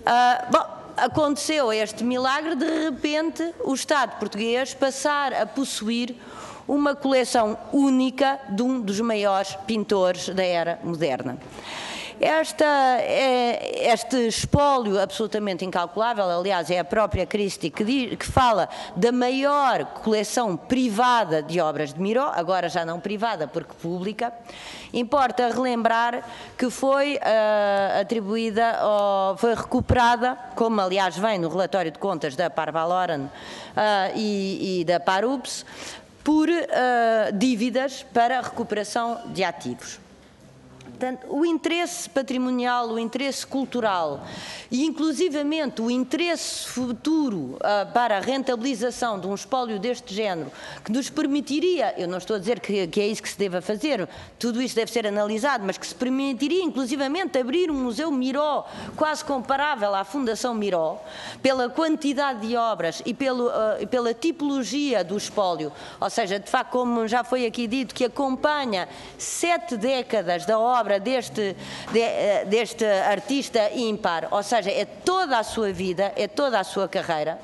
aconteceu este milagre, de repente o Estado português passar a possuir uma coleção única de um dos maiores pintores da era moderna. Este espólio absolutamente incalculável, aliás, é a própria Christie que fala da maior coleção privada de obras de Miró, agora já não privada porque pública. Importa relembrar que foi atribuída, foi recuperada, como aliás vem no relatório de contas da Parvaloren e da Parups, por dívidas para recuperação de ativos. Portanto, o interesse patrimonial, o interesse cultural e, inclusivamente, o interesse futuro para a rentabilização de um espólio deste género, que nos permitiria, eu não estou a dizer que é isso que se deva fazer, tudo isto deve ser analisado, mas que se permitiria, inclusivamente, abrir um museu Miró, quase comparável à Fundação Miró, pela quantidade de obras e pela tipologia do espólio, ou seja, de facto, como já foi aqui dito, que acompanha 7 décadas da obra deste artista ímpar, ou seja, é toda a sua vida, é toda a sua carreira.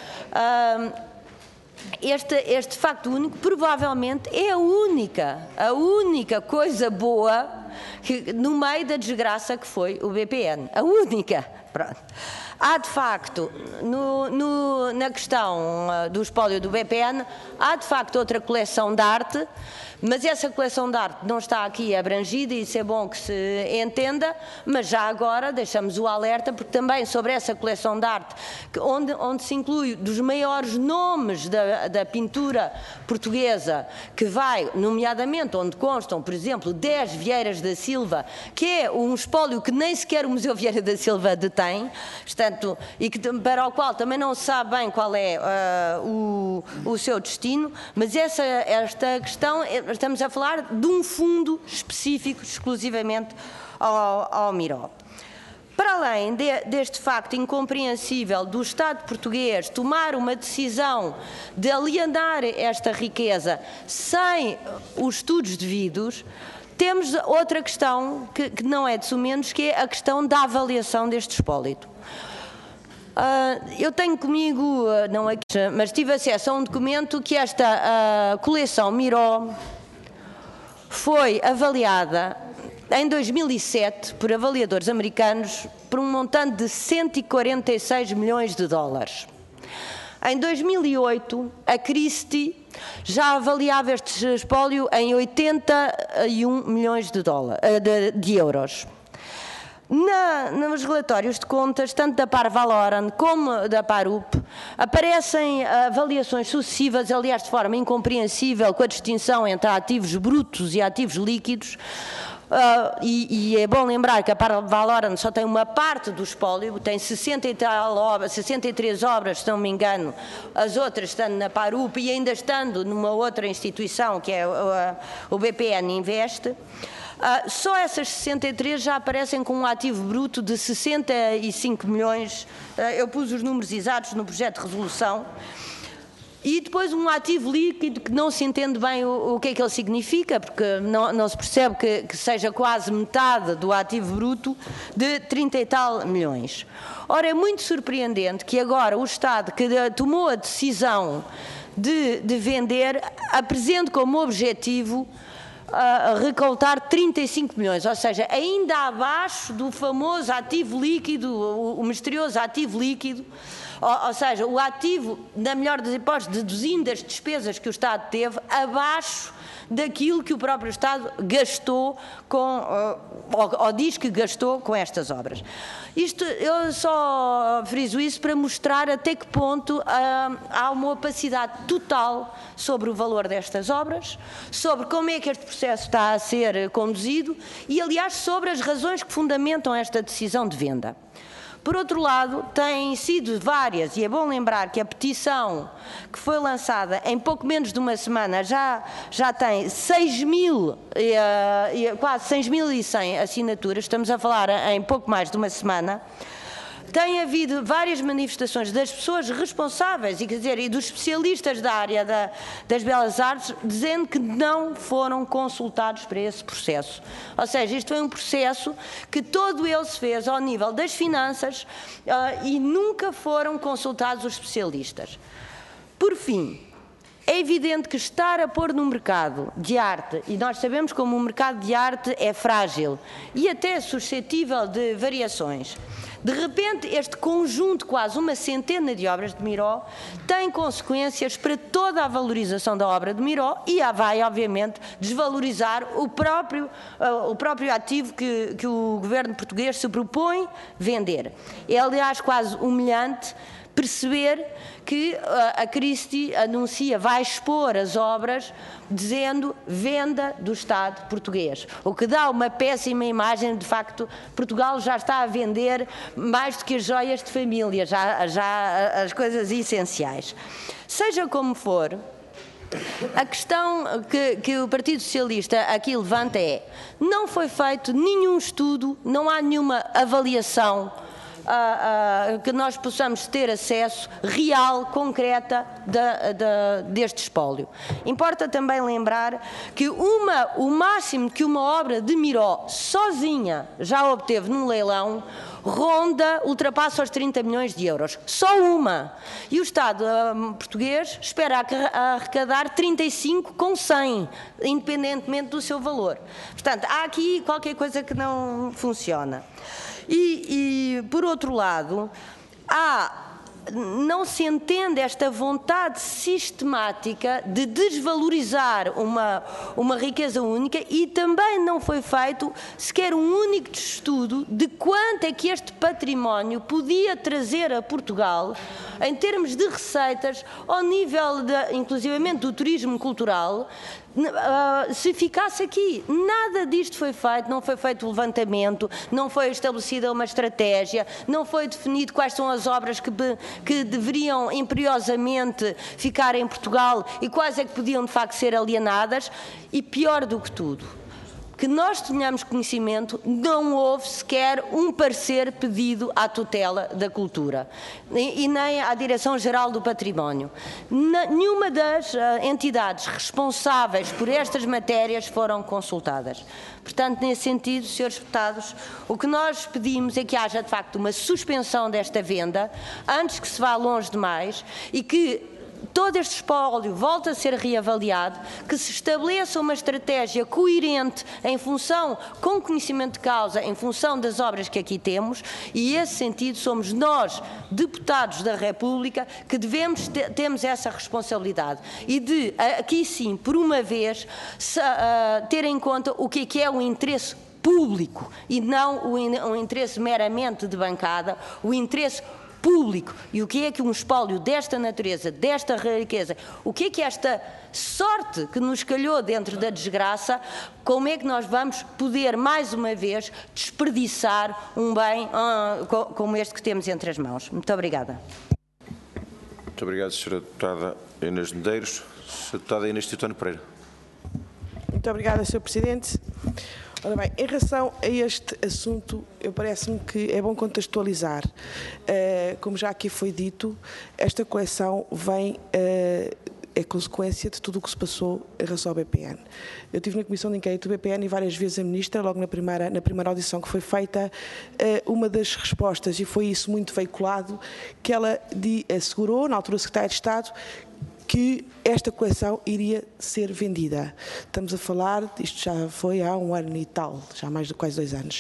Este facto único provavelmente é a única coisa boa que, no meio da desgraça que foi o BPN, a única. Pronto. Há de facto, na questão do espólio do BPN, há de facto outra coleção de arte, mas essa coleção de arte não está aqui abrangida e isso é bom que se entenda, mas já agora deixamos o alerta, porque também sobre essa coleção de arte, onde se inclui dos maiores nomes da pintura portuguesa, que vai, nomeadamente, onde constam, por exemplo, 10 Vieiras da Silva, que é um espólio que nem sequer o Museu Vieira da Silva detém, portanto, e para o qual também não se sabe bem qual é o seu destino, mas esta questão, estamos a falar de um fundo específico, exclusivamente ao Miró. Para além deste facto incompreensível do Estado português tomar uma decisão de alienar esta riqueza sem os estudos devidos, temos outra questão que não é de sumenos, que é a questão da avaliação deste espólito. Eu tenho comigo, não aqui, mas tive acesso a um documento que esta coleção Miró foi avaliada em 2007 por avaliadores americanos por um montante de 146 milhões de dólares. Em 2008, a Christie já avaliava este espólio em 81 milhões de euros. Nos relatórios de contas, tanto da Par Valoran como da Parup, aparecem avaliações sucessivas, aliás de forma incompreensível, com a distinção entre ativos brutos e ativos líquidos. E é bom lembrar que a Par Valoran só tem uma parte do espólio, tem 63 obras, se não me engano, as outras estando na Parup e ainda estando numa outra instituição, que é o BPN Invest. Só essas 63 já aparecem com um ativo bruto de 65 milhões, eu pus os números exatos no projeto de resolução, e depois um ativo líquido que não se entende bem o que é que ele significa, porque não se percebe que seja quase metade do ativo bruto de 30 e tal milhões. Ora, é muito surpreendente que agora o Estado, que tomou a decisão de vender, apresente como objetivo recoltar 35 milhões, ou seja, ainda abaixo do famoso ativo líquido, o misterioso ativo líquido, ou seja, o ativo, na melhor das hipóteses, deduzindo as despesas que o Estado teve, abaixo daquilo que o próprio Estado gastou ou diz que gastou com estas obras. Eu só friso isso para mostrar até que ponto há uma opacidade total sobre o valor destas obras, sobre como é que este processo está a ser conduzido e, aliás, sobre as razões que fundamentam esta decisão de venda. Por outro lado, têm sido várias, e é bom lembrar que a petição que foi lançada em pouco menos de uma semana já tem quase 6.100 assinaturas, estamos a falar em pouco mais de uma semana. Tem havido várias manifestações das pessoas responsáveis e dos especialistas da área das belas artes dizendo que não foram consultados para esse processo. Ou seja, isto foi um processo que todo ele se fez ao nível das finanças e nunca foram consultados os especialistas. Por fim, é evidente que estar a pôr no mercado de arte, e nós sabemos como o mercado de arte é frágil e até suscetível de variações, de repente este conjunto, quase uma centena de obras de Miró, tem consequências para toda a valorização da obra de Miró e vai, obviamente, desvalorizar o próprio ativo que o governo português se propõe vender. É, aliás, quase humilhante perceber que a Christie vai expor as obras dizendo venda do Estado português, o que dá uma péssima imagem. De facto, Portugal já está a vender mais do que as joias de família, já as coisas essenciais. Seja como for, a questão que o Partido Socialista aqui levanta é: não foi feito nenhum estudo, não há nenhuma avaliação que nós possamos ter acesso real, concreta deste espólio. Importa também lembrar que o máximo que uma obra de Miró sozinha já obteve num leilão ultrapassa os 30 milhões de euros. Só uma. E o Estado português espera arrecadar 35 com 100, independentemente do seu valor. Portanto, há aqui qualquer coisa que não funciona. E por outro lado, não se entende esta vontade sistemática de desvalorizar uma riqueza única e também não foi feito sequer um único estudo de quanto é que este património podia trazer a Portugal em termos de receitas ao nível, inclusivamente, do turismo cultural. Se ficasse aqui, nada disto foi feito, não foi feito o levantamento, não foi estabelecida uma estratégia, não foi definido quais são as obras que deveriam imperiosamente ficar em Portugal e quais é que podiam de facto ser alienadas, e pior do que tudo, que nós tenhamos conhecimento, não houve sequer um parecer pedido à tutela da cultura e nem à Direção-Geral do Património. Nenhuma das entidades responsáveis por estas matérias foram consultadas. Portanto, nesse sentido, senhores deputados, o que nós pedimos é que haja, de facto, uma suspensão desta venda, antes que se vá longe demais, e que todo este espólio volta a ser reavaliado, que se estabeleça uma estratégia coerente com conhecimento de causa, em função das obras que aqui temos, e nesse sentido somos nós, deputados da República, que temos essa responsabilidade e de, aqui sim, por uma vez, ter em conta o que é o interesse público e não o interesse meramente de bancada, o interesse público. E o que é que um espólio desta natureza, desta riqueza, o que é que esta sorte que nos calhou dentro da desgraça, como é que nós vamos poder, mais uma vez, desperdiçar um bem como este que temos entre as mãos? Muito obrigada. Muito obrigado, Sra. Deputada Inês Medeiros. Sra. Deputada Inês Teotónio Pereira. Muito obrigada, Sr. Presidente. Ora bem, em relação a este assunto, parece-me que é bom contextualizar. Como já aqui foi dito, esta coleção vem é consequência de tudo o que se passou em relação ao BPN. Eu estive na Comissão de Inquérito do BPN e várias vezes a Ministra, logo na primeira audição que foi feita, uma das respostas, e foi isso muito veiculado, que ela assegurou, na altura Secretária de Estado, que esta coleção iria ser vendida. Estamos a falar, isto já foi há 1 ano e tal, já há mais de quase 2 anos.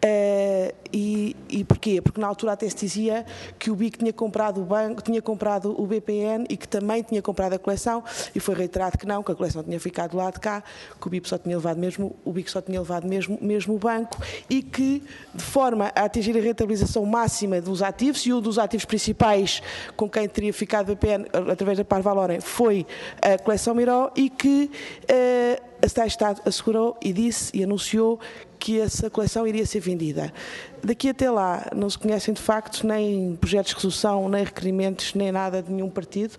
E porquê? Porque na altura até se dizia que o BIC tinha comprado o banco, tinha comprado o BPN e que também tinha comprado a coleção, e foi reiterado que não, que a coleção tinha ficado do lado de cá, que o BIC só tinha levado mesmo o banco, e que, de forma a atingir a rentabilização máxima dos ativos, e um dos ativos principais com quem teria ficado o BPN através da Parvalorem foi a coleção Miró, e que a Secretaria de Estado assegurou e disse e anunciou que essa coleção iria ser vendida. Daqui até lá não se conhecem de facto nem projetos de resolução, nem requerimentos, nem nada de nenhum partido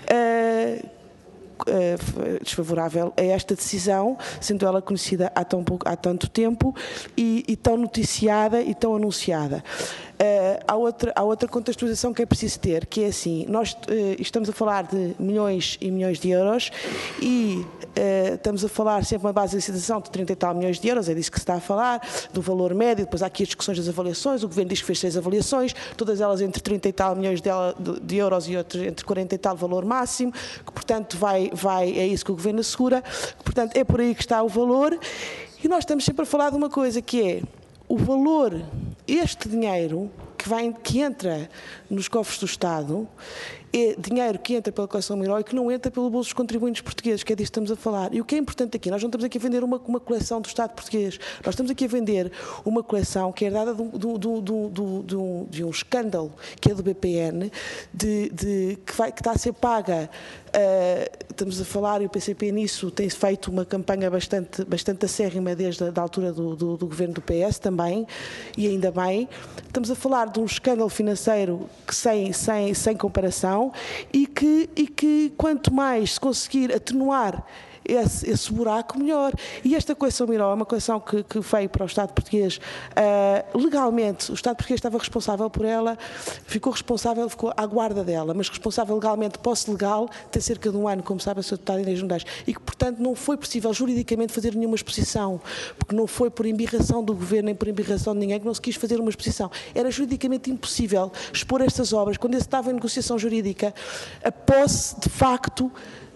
desfavorável a esta decisão, sendo ela conhecida há tanto tempo e tão noticiada e tão anunciada. Há outra contextualização que é preciso ter, que é assim, nós estamos a falar de milhões e milhões de euros e estamos a falar sempre uma base de licitação de 30 e tal milhões de euros, é disso que se está a falar, do valor médio, depois há aqui as discussões das avaliações, o Governo diz que fez 6 avaliações, todas elas entre 30 e tal milhões de euros e outras entre 40 e tal valor máximo, que portanto é isso que o Governo assegura, que, portanto é por aí que está o valor, e nós estamos sempre a falar de uma coisa que é o valor, este dinheiro que entra nos cofres do Estado, é dinheiro que entra pela coleção Miró e que não entra pelo bolso dos contribuintes portugueses, que é disso que estamos a falar. E o que é importante aqui, nós não estamos aqui a vender uma coleção do Estado português, nós estamos aqui a vender uma coleção que é herdada de um escândalo, que é do BPN, que está a ser paga. Estamos a falar, e o PCP nisso tem feito uma campanha bastante acérrima desde a altura do governo do PS também, e ainda bem. Estamos a falar de um escândalo financeiro que sem comparação, e que quanto mais se conseguir atenuar esse buraco, melhor. E esta coleção Miró é uma coleção que veio para o Estado português legalmente. O Estado português estava responsável por ela, ficou à guarda dela, mas responsável legalmente, posse legal, tem cerca de 1 ano, como sabe a Sra. Deputada Inês Medeiros, e que, portanto, não foi possível juridicamente fazer nenhuma exposição, porque não foi por embirração do Governo, nem por embirração de ninguém, que não se quis fazer uma exposição. Era juridicamente impossível expor estas obras, quando estava em negociação jurídica, a posse, de facto,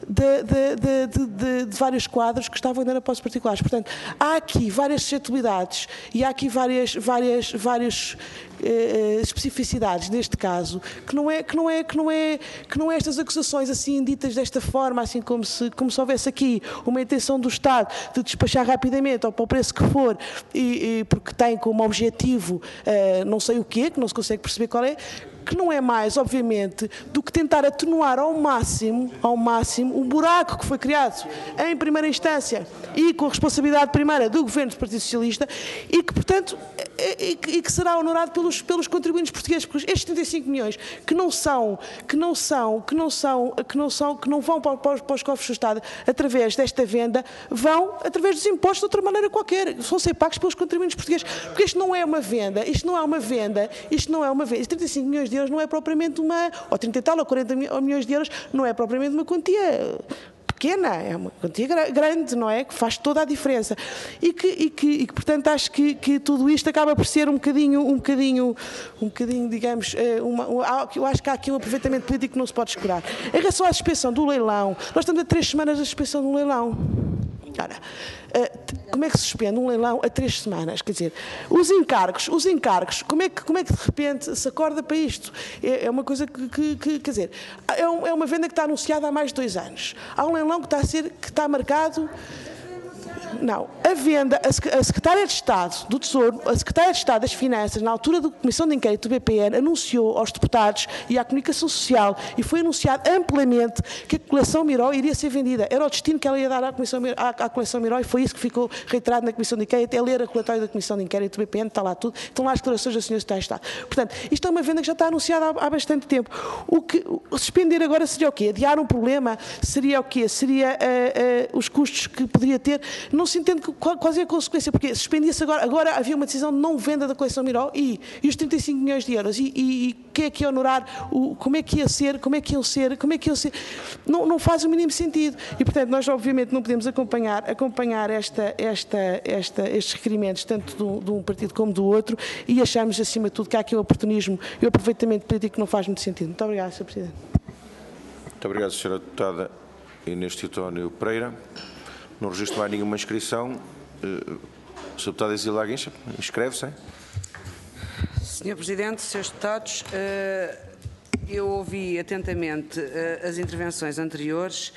de vários quadros que estavam ainda na posse particulares. Portanto, há aqui várias suscetibilidades e há aqui várias especificidades neste caso, que não é estas acusações assim ditas desta forma, assim como se houvesse aqui uma intenção do Estado de despachar rapidamente ou para o preço que for, e porque tem como objetivo não sei o quê, que não se consegue perceber qual é, que não é mais, obviamente, do que tentar atenuar ao máximo o buraco que foi criado em primeira instância e com a responsabilidade primeira do Governo do Partido Socialista, e que, portanto, e que será honorado pelos contribuintes portugueses, porque estes 35 milhões que não vão para os cofres do Estado através desta venda, vão através dos impostos de outra maneira qualquer, vão ser pagos pelos contribuintes portugueses, porque isto não é uma venda, estes 35 milhões de euros não é propriamente ou 30 e tal, ou 40 milhões de euros, não é propriamente uma quantia pequena, é uma quantia grande, não é? Que faz toda a diferença. E que portanto, acho que tudo isto acaba por ser um bocadinho, digamos, eu acho que há aqui um aproveitamento político que não se pode escurar. Em relação à suspensão do leilão, nós estamos a 3 semanas da suspensão do leilão. Ora, como é que se suspende um leilão a 3 semanas? Quer dizer, os encargos, como é que de repente se acorda para isto? É uma coisa quer dizer, é uma venda que está anunciada há mais de 2 anos. Há um leilão que está marcado. Não. A venda, a Secretária de Estado do Tesouro, a Secretária de Estado das Finanças, na altura da Comissão de Inquérito do BPN, anunciou aos deputados e à Comunicação Social, e foi anunciado amplamente, que a coleção Miró iria ser vendida. Era o destino que ela ia dar à coleção Miró, e foi isso que ficou reiterado na Comissão de Inquérito. É ler a relatória da Comissão de Inquérito do BPN, está lá tudo, estão lá as declarações da Sra. Secretária de Estado. Portanto, isto é uma venda que já está anunciada há bastante tempo. O que suspender agora seria o quê? Adiar um problema? Seria o quê? Seria os custos que poderia ter? Não se entende qual é a consequência, porque suspendia-se agora havia uma decisão de não venda da coleção Miró e os 35 milhões de euros, e quem é que ia honorar, como é que ia ser, não faz o mínimo sentido. E, portanto, nós obviamente não podemos acompanhar estes requerimentos, tanto de um partido como do outro, e achamos, acima de tudo, que há aqui um oportunismo e um aproveitamento político que não faz muito sentido. Muito obrigada, Sr. Presidente. Muito obrigado, Sra. Deputada Inês Teotónio Pereira. Não registro mais nenhuma inscrição. Sra. Deputada Isila Guincha, inscreve-se. Sr. Presidente, Srs. Deputados, eu ouvi atentamente as intervenções anteriores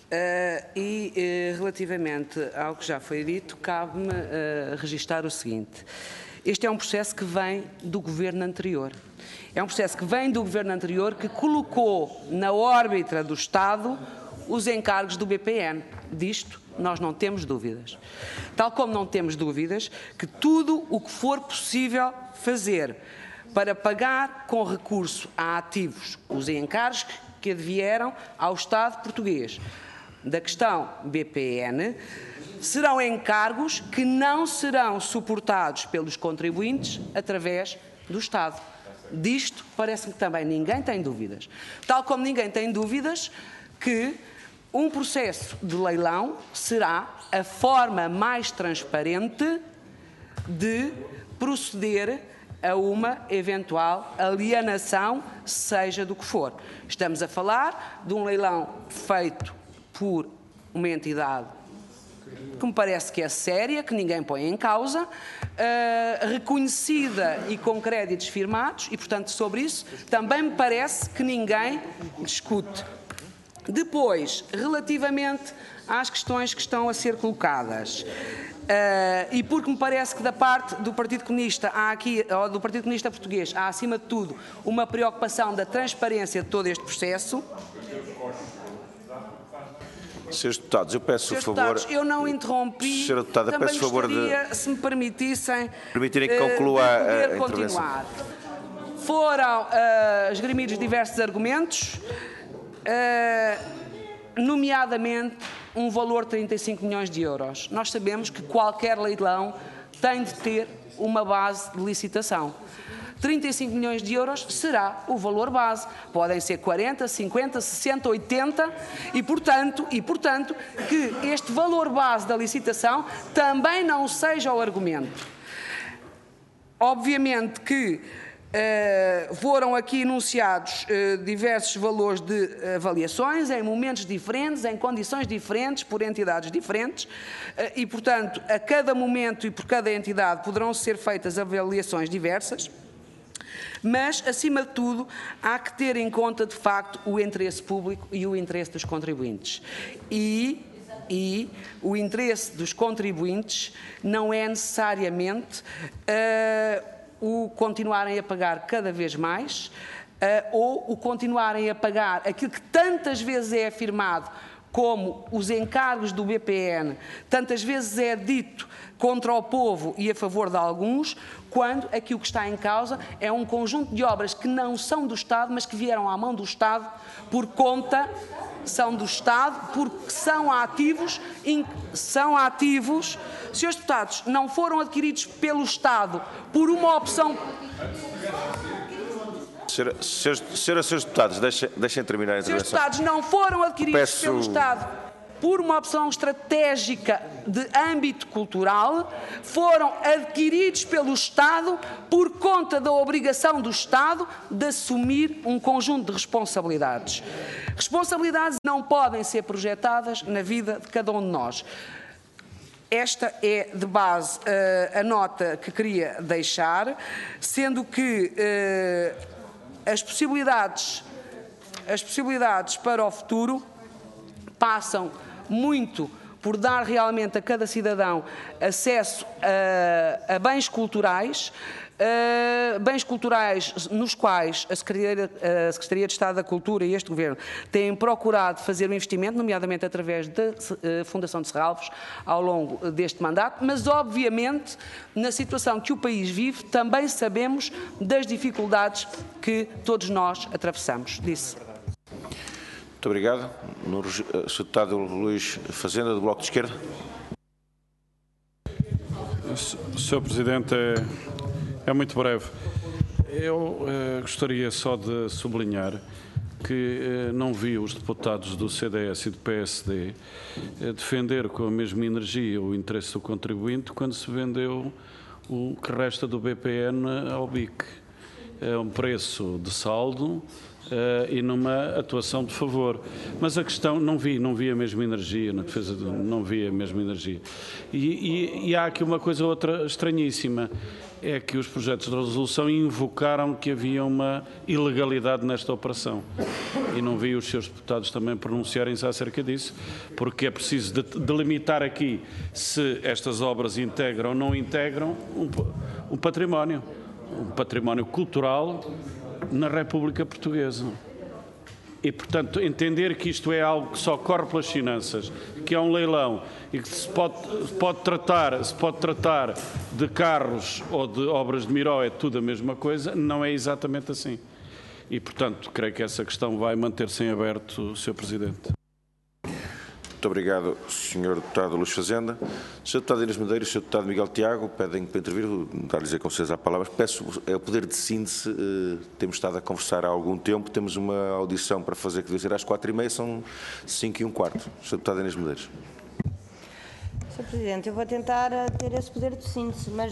e, relativamente ao que já foi dito, cabe-me registar o seguinte. Este é um processo que vem do governo anterior. É um processo que vem do governo anterior, que colocou na órbita do Estado os encargos do BPN. Disto nós não temos dúvidas. Tal como não temos dúvidas que tudo o que for possível fazer para pagar com recurso a ativos os encargos que advieram ao Estado português da questão BPN serão encargos que não serão suportados pelos contribuintes através do Estado. Disto parece-me que também ninguém tem dúvidas. Tal como ninguém tem dúvidas que um processo de leilão será a forma mais transparente de proceder a uma eventual alienação, seja do que for. Estamos a falar de um leilão feito por uma entidade que me parece que é séria, que ninguém põe em causa, reconhecida e com créditos firmados, e, portanto, sobre isso também me parece que ninguém discute. Depois, relativamente às questões que estão a ser colocadas, e porque me parece que da parte do Partido Comunista há aqui, ou do Partido Comunista Português, há acima de tudo uma preocupação da transparência de todo este processo. Srs. Deputados, eu peço o favor... Eu não interrompi, Sra. Deputada, também peço o favor gostaria, se me permitirem que conclua a intervenção. Continuar. Foram esgrimidos diversos argumentos, nomeadamente um valor de 35 milhões de euros. Nós sabemos que qualquer leilão tem de ter uma base de licitação. 35 milhões de euros será o valor base. Podem ser 40, 50, 60, 80 e, portanto, que este valor base da licitação também não seja o argumento. Obviamente que foram aqui enunciados diversos valores de avaliações em momentos diferentes, em condições diferentes, por entidades diferentes e, portanto, a cada momento e por cada entidade poderão ser feitas avaliações diversas. Mas, acima de tudo, há que ter em conta, de facto, o interesse público e o interesse dos contribuintes. E o interesse dos contribuintes não é necessariamente o continuarem a pagar cada vez mais ou o continuarem a pagar aquilo que tantas vezes é afirmado como os encargos do BPN, tantas vezes é dito contra o povo e a favor de alguns, quando aquilo que está em causa é um conjunto de obras que não são do Estado, mas que vieram à mão do Estado por conta, são do Estado, porque são ativos, Srs. Deputados, não foram adquiridos pelo Estado por uma opção... Senhoras e deputados, deixem terminar a intervenção. Srs. Deputados, não foram adquiridos pelo Estado por uma opção estratégica de âmbito cultural, foram adquiridos pelo Estado por conta da obrigação do Estado de assumir um conjunto de responsabilidades. Responsabilidades não podem ser projetadas na vida de cada um de nós. Esta é, de base, a nota que queria deixar, sendo que as possibilidades para o futuro passam muito por dar realmente a cada cidadão acesso a bens culturais, nos quais a Secretaria de Estado da Cultura e este Governo têm procurado fazer um investimento, nomeadamente através da Fundação de Serralvos, ao longo deste mandato, mas obviamente na situação que o país vive também sabemos das dificuldades que todos nós atravessamos. Disse. Muito obrigado. Sr. Deputado Luís Fazenda, do Bloco de Esquerda. Sr. Presidente, é muito breve. Eu gostaria só de sublinhar que não vi os deputados do CDS e do PSD defender com a mesma energia o interesse do contribuinte quando se vendeu o que resta do BPN ao BIC. É um preço de saldo e numa atuação de favor. Mas a questão, não vi a mesma energia na defesa, não vi a mesma energia. E há aqui uma coisa outra estranhíssima, é que os projetos de resolução invocaram que havia uma ilegalidade nesta operação. E não vi os seus deputados também pronunciarem-se acerca disso, porque é preciso delimitar aqui se estas obras integram ou não integram um património cultural na República Portuguesa. E, portanto, entender que isto é algo que só corre pelas finanças, que é um leilão e que se pode tratar de carros ou de obras de Miró, é tudo a mesma coisa, não é exatamente assim. E, portanto, creio que essa questão vai manter-se em aberto, Sr. Presidente. Muito obrigado, Sr. Deputado Luís Fazenda. Sr. Deputado Inês Medeiros e Sr. Deputado Miguel Tiago pedem para intervir, dar-lhes a conceder a palavra. Peço o poder de síntese, temos estado a conversar há algum tempo, temos uma audição para fazer que deve ser às 4h30, são 5h15. Sr. Deputado Inês Medeiros. Sr. Presidente, eu vou tentar ter esse poder de síntese, mas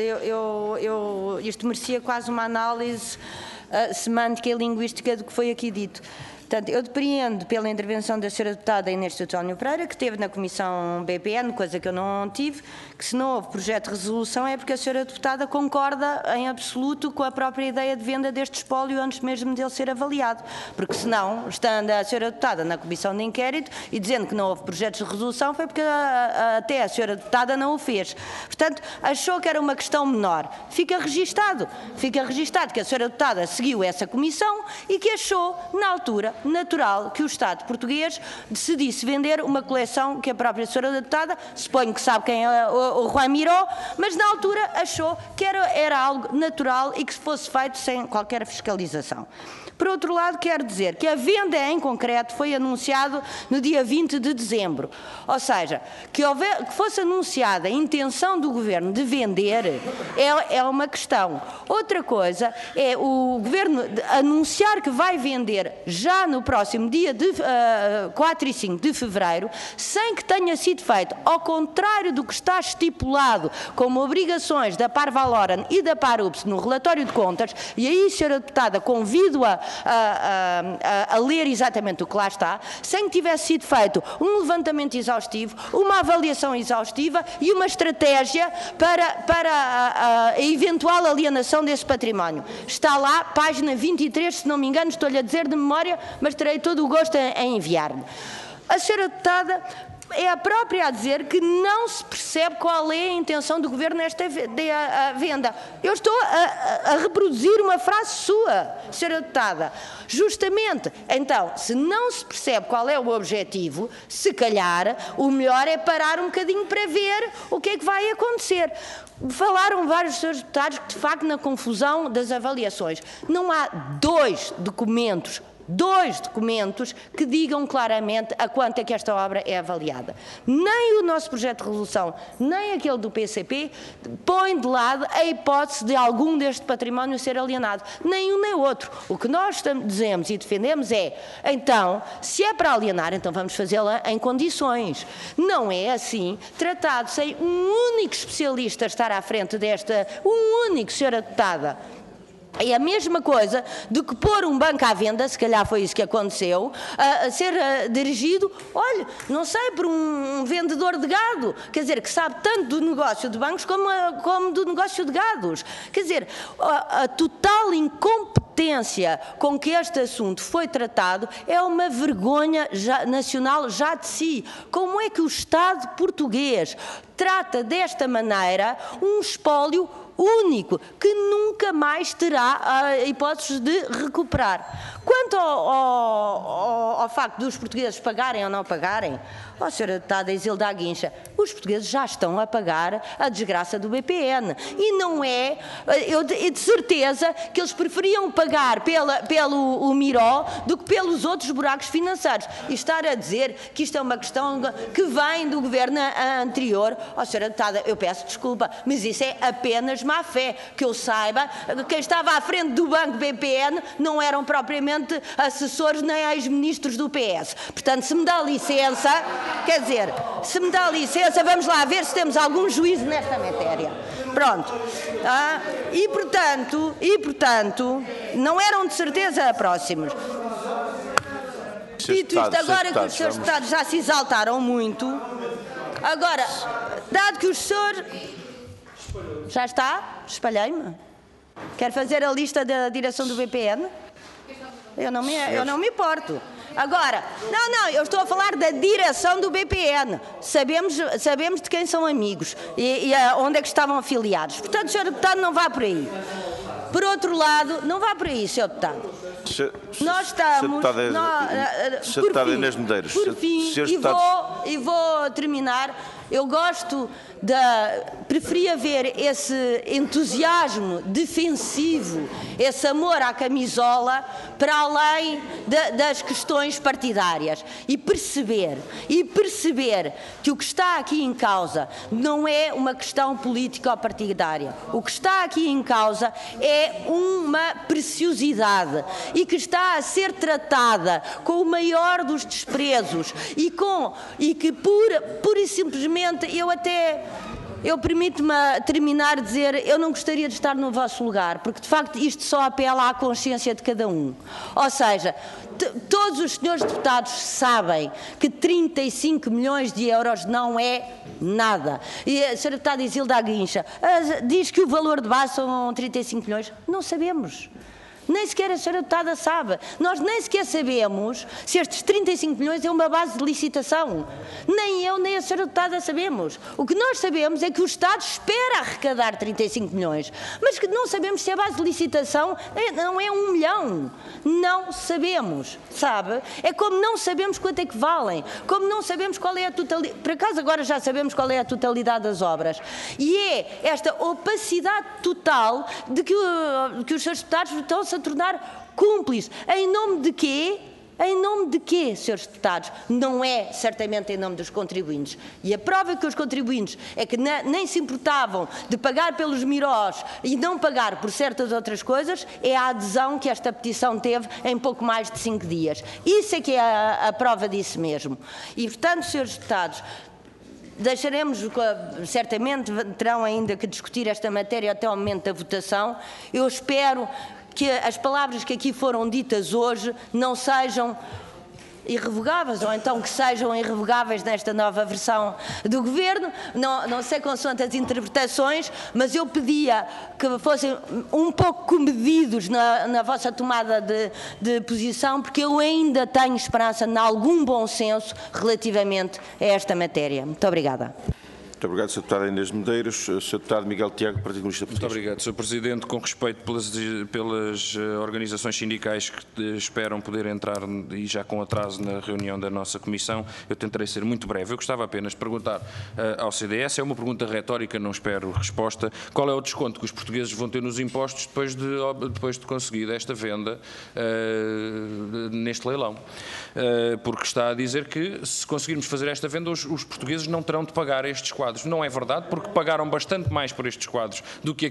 isto merecia quase uma análise semântica e linguística do que foi aqui dito. Portanto, eu depreendo pela intervenção da Sra. Deputada Inês Teotónio Pereira, que esteve na Comissão BPN, coisa que eu não tive, que se não houve projeto de resolução é porque a Sra. Deputada concorda em absoluto com a própria ideia de venda deste espólio antes mesmo dele ser avaliado. Porque senão, estando a Sra. Deputada na Comissão de Inquérito e dizendo que não houve projetos de resolução, foi porque até a Sra. Deputada não o fez. Portanto, achou que era uma questão menor. Fica registado que a Sra. Deputada seguiu essa comissão e que achou, na altura, natural que o Estado português decidisse vender uma coleção que a própria Sra. Deputada, suponho que sabe quem é o Juan Miró, mas na altura achou que era algo natural e que fosse feito sem qualquer fiscalização. Por outro lado, quero dizer que a venda em concreto foi anunciado no dia 20 de dezembro. Ou seja, que fosse anunciada a intenção do Governo de vender é uma questão. Outra coisa é o Governo anunciar que vai vender já no próximo dia de 4 e 5 de fevereiro, sem que tenha sido feito, ao contrário do que está estipulado como obrigações da Par Valoren e da Par UPS no relatório de contas, e aí, Sra. Deputada, convido-a a ler exatamente o que lá está, sem que tivesse sido feito um levantamento exaustivo, uma avaliação exaustiva e uma estratégia para a eventual alienação desse património. Está lá, página 23, se não me engano, estou-lhe a dizer de memória, mas terei todo o gosto em enviar-lhe. A Sra. Deputada é a própria a dizer que não se percebe qual é a intenção do Governo nesta venda. Eu estou a reproduzir uma frase sua, Sra. Deputada. Justamente, então, se não se percebe qual é o objetivo, se calhar o melhor é parar um bocadinho para ver o que é que vai acontecer. Falaram vários senhores deputados que, de facto, na confusão das avaliações, não há dois documentos que digam claramente a quanto é que esta obra é avaliada. Nem o nosso projeto de resolução, nem aquele do PCP, põe de lado a hipótese de algum deste património ser alienado. Nem um nem outro. O que nós dizemos e defendemos é, então, se é para alienar, então vamos fazê-la em condições. Não é assim, tratado sem um único especialista estar à frente desta, um único, Sra. Deputada. É a mesma coisa do que pôr um banco à venda, se calhar foi isso que aconteceu, a ser dirigido, olha, não sei, por um vendedor de gado, quer dizer, que sabe tanto do negócio de bancos como do negócio de gados. Quer dizer, a total incompetência com que este assunto foi tratado é uma vergonha nacional já de si. Como é que o Estado português trata desta maneira um espólio único, que nunca mais terá a hipótese de recuperar? Quanto ao facto dos portugueses pagarem ou não pagarem, Sra. Deputada Isilda Aguincha, os portugueses já estão a pagar a desgraça do BPN. E não é, eu de certeza que eles preferiam pagar pelo Miró do que pelos outros buracos financeiros. E estar a dizer que isto é uma questão que vem do governo anterior, Sra. Deputada, eu peço desculpa, mas isso é apenas má fé. Que eu saiba, quem estava à frente do Banco BPN não eram propriamente assessores nem ex-ministros do PS. Portanto, se me dá licença, quer dizer, se me dá licença, vamos lá ver se temos algum juízo nesta matéria. Pronto. E, portanto, não eram de certeza próximos. Dito isto, agora que os senhores deputados já se exaltaram muito, agora, dado que os senhores... Já está? Espalhei-me. Quer fazer a lista da direção do BPN? Eu não me importo. Agora, não, eu estou a falar da direção do BPN. Sabemos de quem são amigos e onde é que estavam afiliados. Portanto, Sr. Deputado, não vá por aí. Por outro lado, não vá por aí, Sr. Deputado. Nós estamos... Por fim, e vou terminar. Eu preferia ver esse entusiasmo defensivo, esse amor à camisola, para além das questões partidárias. E perceber que o que está aqui em causa não é uma questão política ou partidária. O que está aqui em causa é uma preciosidade e que está a ser tratada com o maior dos desprezos e que pura e simplesmente eu permito-me terminar a dizer, eu não gostaria de estar no vosso lugar, porque de facto isto só apela à consciência de cada um. Ou seja, todos os senhores deputados sabem que 35 milhões de euros não é nada. E a Sra. Deputada Isilda Aguincha diz que o valor de base são 35 milhões. Não sabemos. Nem sequer a Sra. Deputada sabe. Nós nem sequer sabemos se estes 35 milhões é uma base de licitação. Nem eu, nem a Sra. Deputada sabemos. O que nós sabemos é que o Estado espera arrecadar 35 milhões. Mas que não sabemos se a base de licitação não é 1 milhão. Não sabemos, sabe? É como não sabemos quanto é que valem. Como não sabemos qual é a totalidade. Por acaso agora já sabemos qual é a totalidade das obras. E é esta opacidade total de que os seus deputados estão-se a tornar cúmplices. Em nome de quê? Em nome de quê, senhores deputados? Não é certamente em nome dos contribuintes. E a prova que os contribuintes é que nem se importavam de pagar pelos mirós e não pagar por certas outras coisas é a adesão que esta petição teve em pouco mais de 5 dias. Isso é que é a prova disso mesmo. E, portanto, senhores deputados, deixaremos, certamente terão ainda que discutir esta matéria até ao momento da votação. Eu espero que as palavras que aqui foram ditas hoje não sejam irrevogáveis, ou então que sejam irrevogáveis nesta nova versão do Governo, não sei consoante as interpretações, mas eu pedia que fossem um pouco comedidos na vossa tomada de posição, porque eu ainda tenho esperança em algum bom senso relativamente a esta matéria. Muito obrigada. Muito obrigado, Sr. Deputado Inês de Medeiros. Sr. Deputado Miguel Tiago, Partido Comunista Português. Muito obrigado, Sr. Presidente. Com respeito pelas organizações sindicais que esperam poder entrar e já com atraso na reunião da nossa Comissão, eu tentarei ser muito breve. Eu gostava apenas de perguntar ao CDS, é uma pergunta retórica, não espero resposta, qual é o desconto que os portugueses vão ter nos impostos depois de conseguir esta venda neste leilão? Porque está a dizer que se conseguirmos fazer esta venda, os portugueses não terão de pagar estes 4 quadros. Não é verdade, porque pagaram bastante mais por estes quadros do que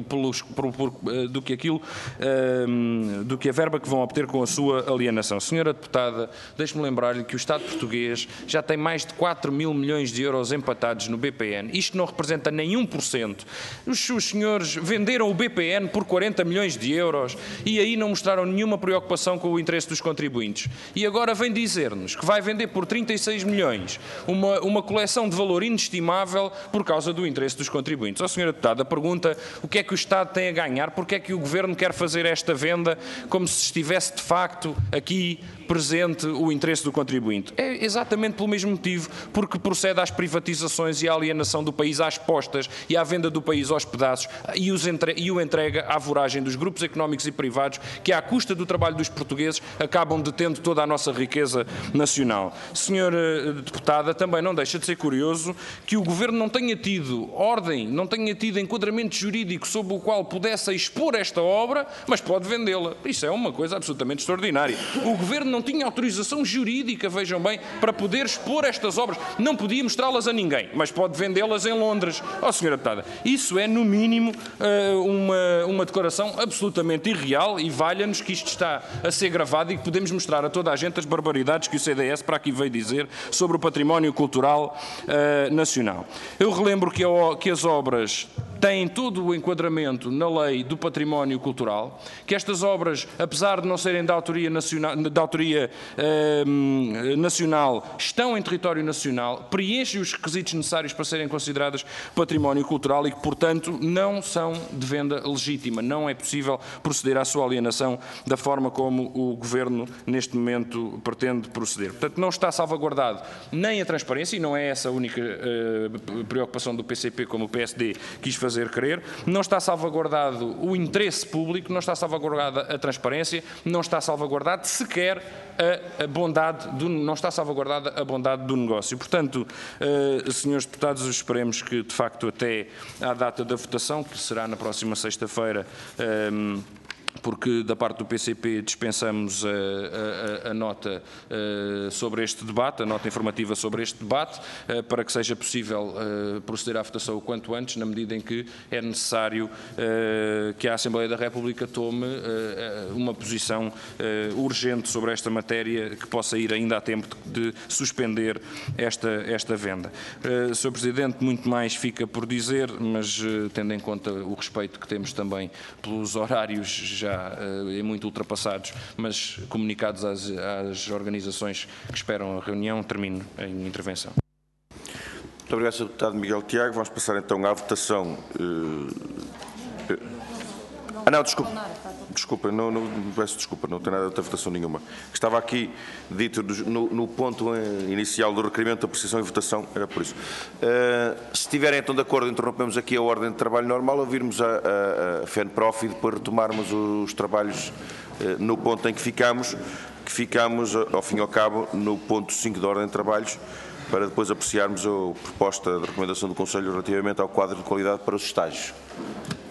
do que a verba que vão obter com a sua alienação. Senhora deputada, deixe-me lembrar-lhe que o Estado português já tem mais de 4 mil milhões de euros empatados no BPN. Isto não representa nem 1%. Os senhores venderam o BPN por 40 milhões de euros e aí não mostraram nenhuma preocupação com o interesse dos contribuintes. E agora vem dizer-nos que vai vender por 36 milhões uma coleção de valor inestimável por causa do interesse dos contribuintes. Ó, senhora deputada, pergunta o que é que o Estado tem a ganhar, porque é que o Governo quer fazer esta venda como se estivesse de facto aqui presente o interesse do contribuinte. É exatamente pelo mesmo motivo, porque procede às privatizações e à alienação do país às postas e à venda do país aos pedaços e o entrega à voragem dos grupos económicos e privados que, à custa do trabalho dos portugueses, acabam detendo toda a nossa riqueza nacional. Senhora deputada, também não deixa de ser curioso que o Governo não tenha tido ordem, não tenha tido enquadramento jurídico sob o qual pudesse expor esta obra, mas pode vendê-la. Isso é uma coisa absolutamente extraordinária. O Governo não tinha autorização jurídica, vejam bem, para poder expor estas obras. Não podia mostrá-las a ninguém, mas pode vendê-las em Londres. Ó, senhora deputada, isso é, no mínimo, uma declaração absolutamente irreal e valha-nos que isto está a ser gravado e que podemos mostrar a toda a gente as barbaridades que o CDS para aqui veio dizer sobre o património cultural nacional. Eu relembro que as obras têm todo o enquadramento na lei do património cultural, que estas obras, apesar de não serem da autoria nacional, estão em território nacional, preenchem os requisitos necessários para serem consideradas património cultural e que, portanto, não são de venda legítima. Não é possível proceder à sua alienação da forma como o Governo, neste momento, pretende proceder. Portanto, não está salvaguardado nem a transparência, e não é essa a única preocupação do PCP, como o PSD quis fazer crer, não está salvaguardado o interesse público, não está salvaguardada a transparência, não está salvaguardado sequer a bondade não está salvaguardada a bondade do negócio. Portanto, senhores deputados, esperemos que, de facto, até à data da votação, que será na próxima sexta-feira, porque da parte do PCP dispensamos a nota sobre este debate, a nota informativa sobre este debate, para que seja possível proceder à votação o quanto antes, na medida em que é necessário que a Assembleia da República tome uma posição urgente sobre esta matéria, que possa ir ainda a tempo de suspender esta venda. Sr. Presidente, muito mais fica por dizer, mas tendo em conta o respeito que temos também pelos horários já muito ultrapassados, mas comunicados às organizações que esperam a reunião, termino a minha intervenção. Muito obrigado, Sr. Deputado Miguel Tiago. Vamos passar então à votação. Não, desculpa, peço desculpa, não tem nada de outra votação nenhuma. Estava aqui dito no ponto inicial do requerimento da apreciação e votação, era por isso. Se estiverem então de acordo, interrompemos aqui a ordem de trabalho normal, ouvirmos a FENPROF e depois retomarmos os trabalhos no ponto em que ficamos, ao fim e ao cabo, no ponto 5 da ordem de trabalhos, para depois apreciarmos a proposta de recomendação do Conselho relativamente ao quadro de qualidade para os estágios.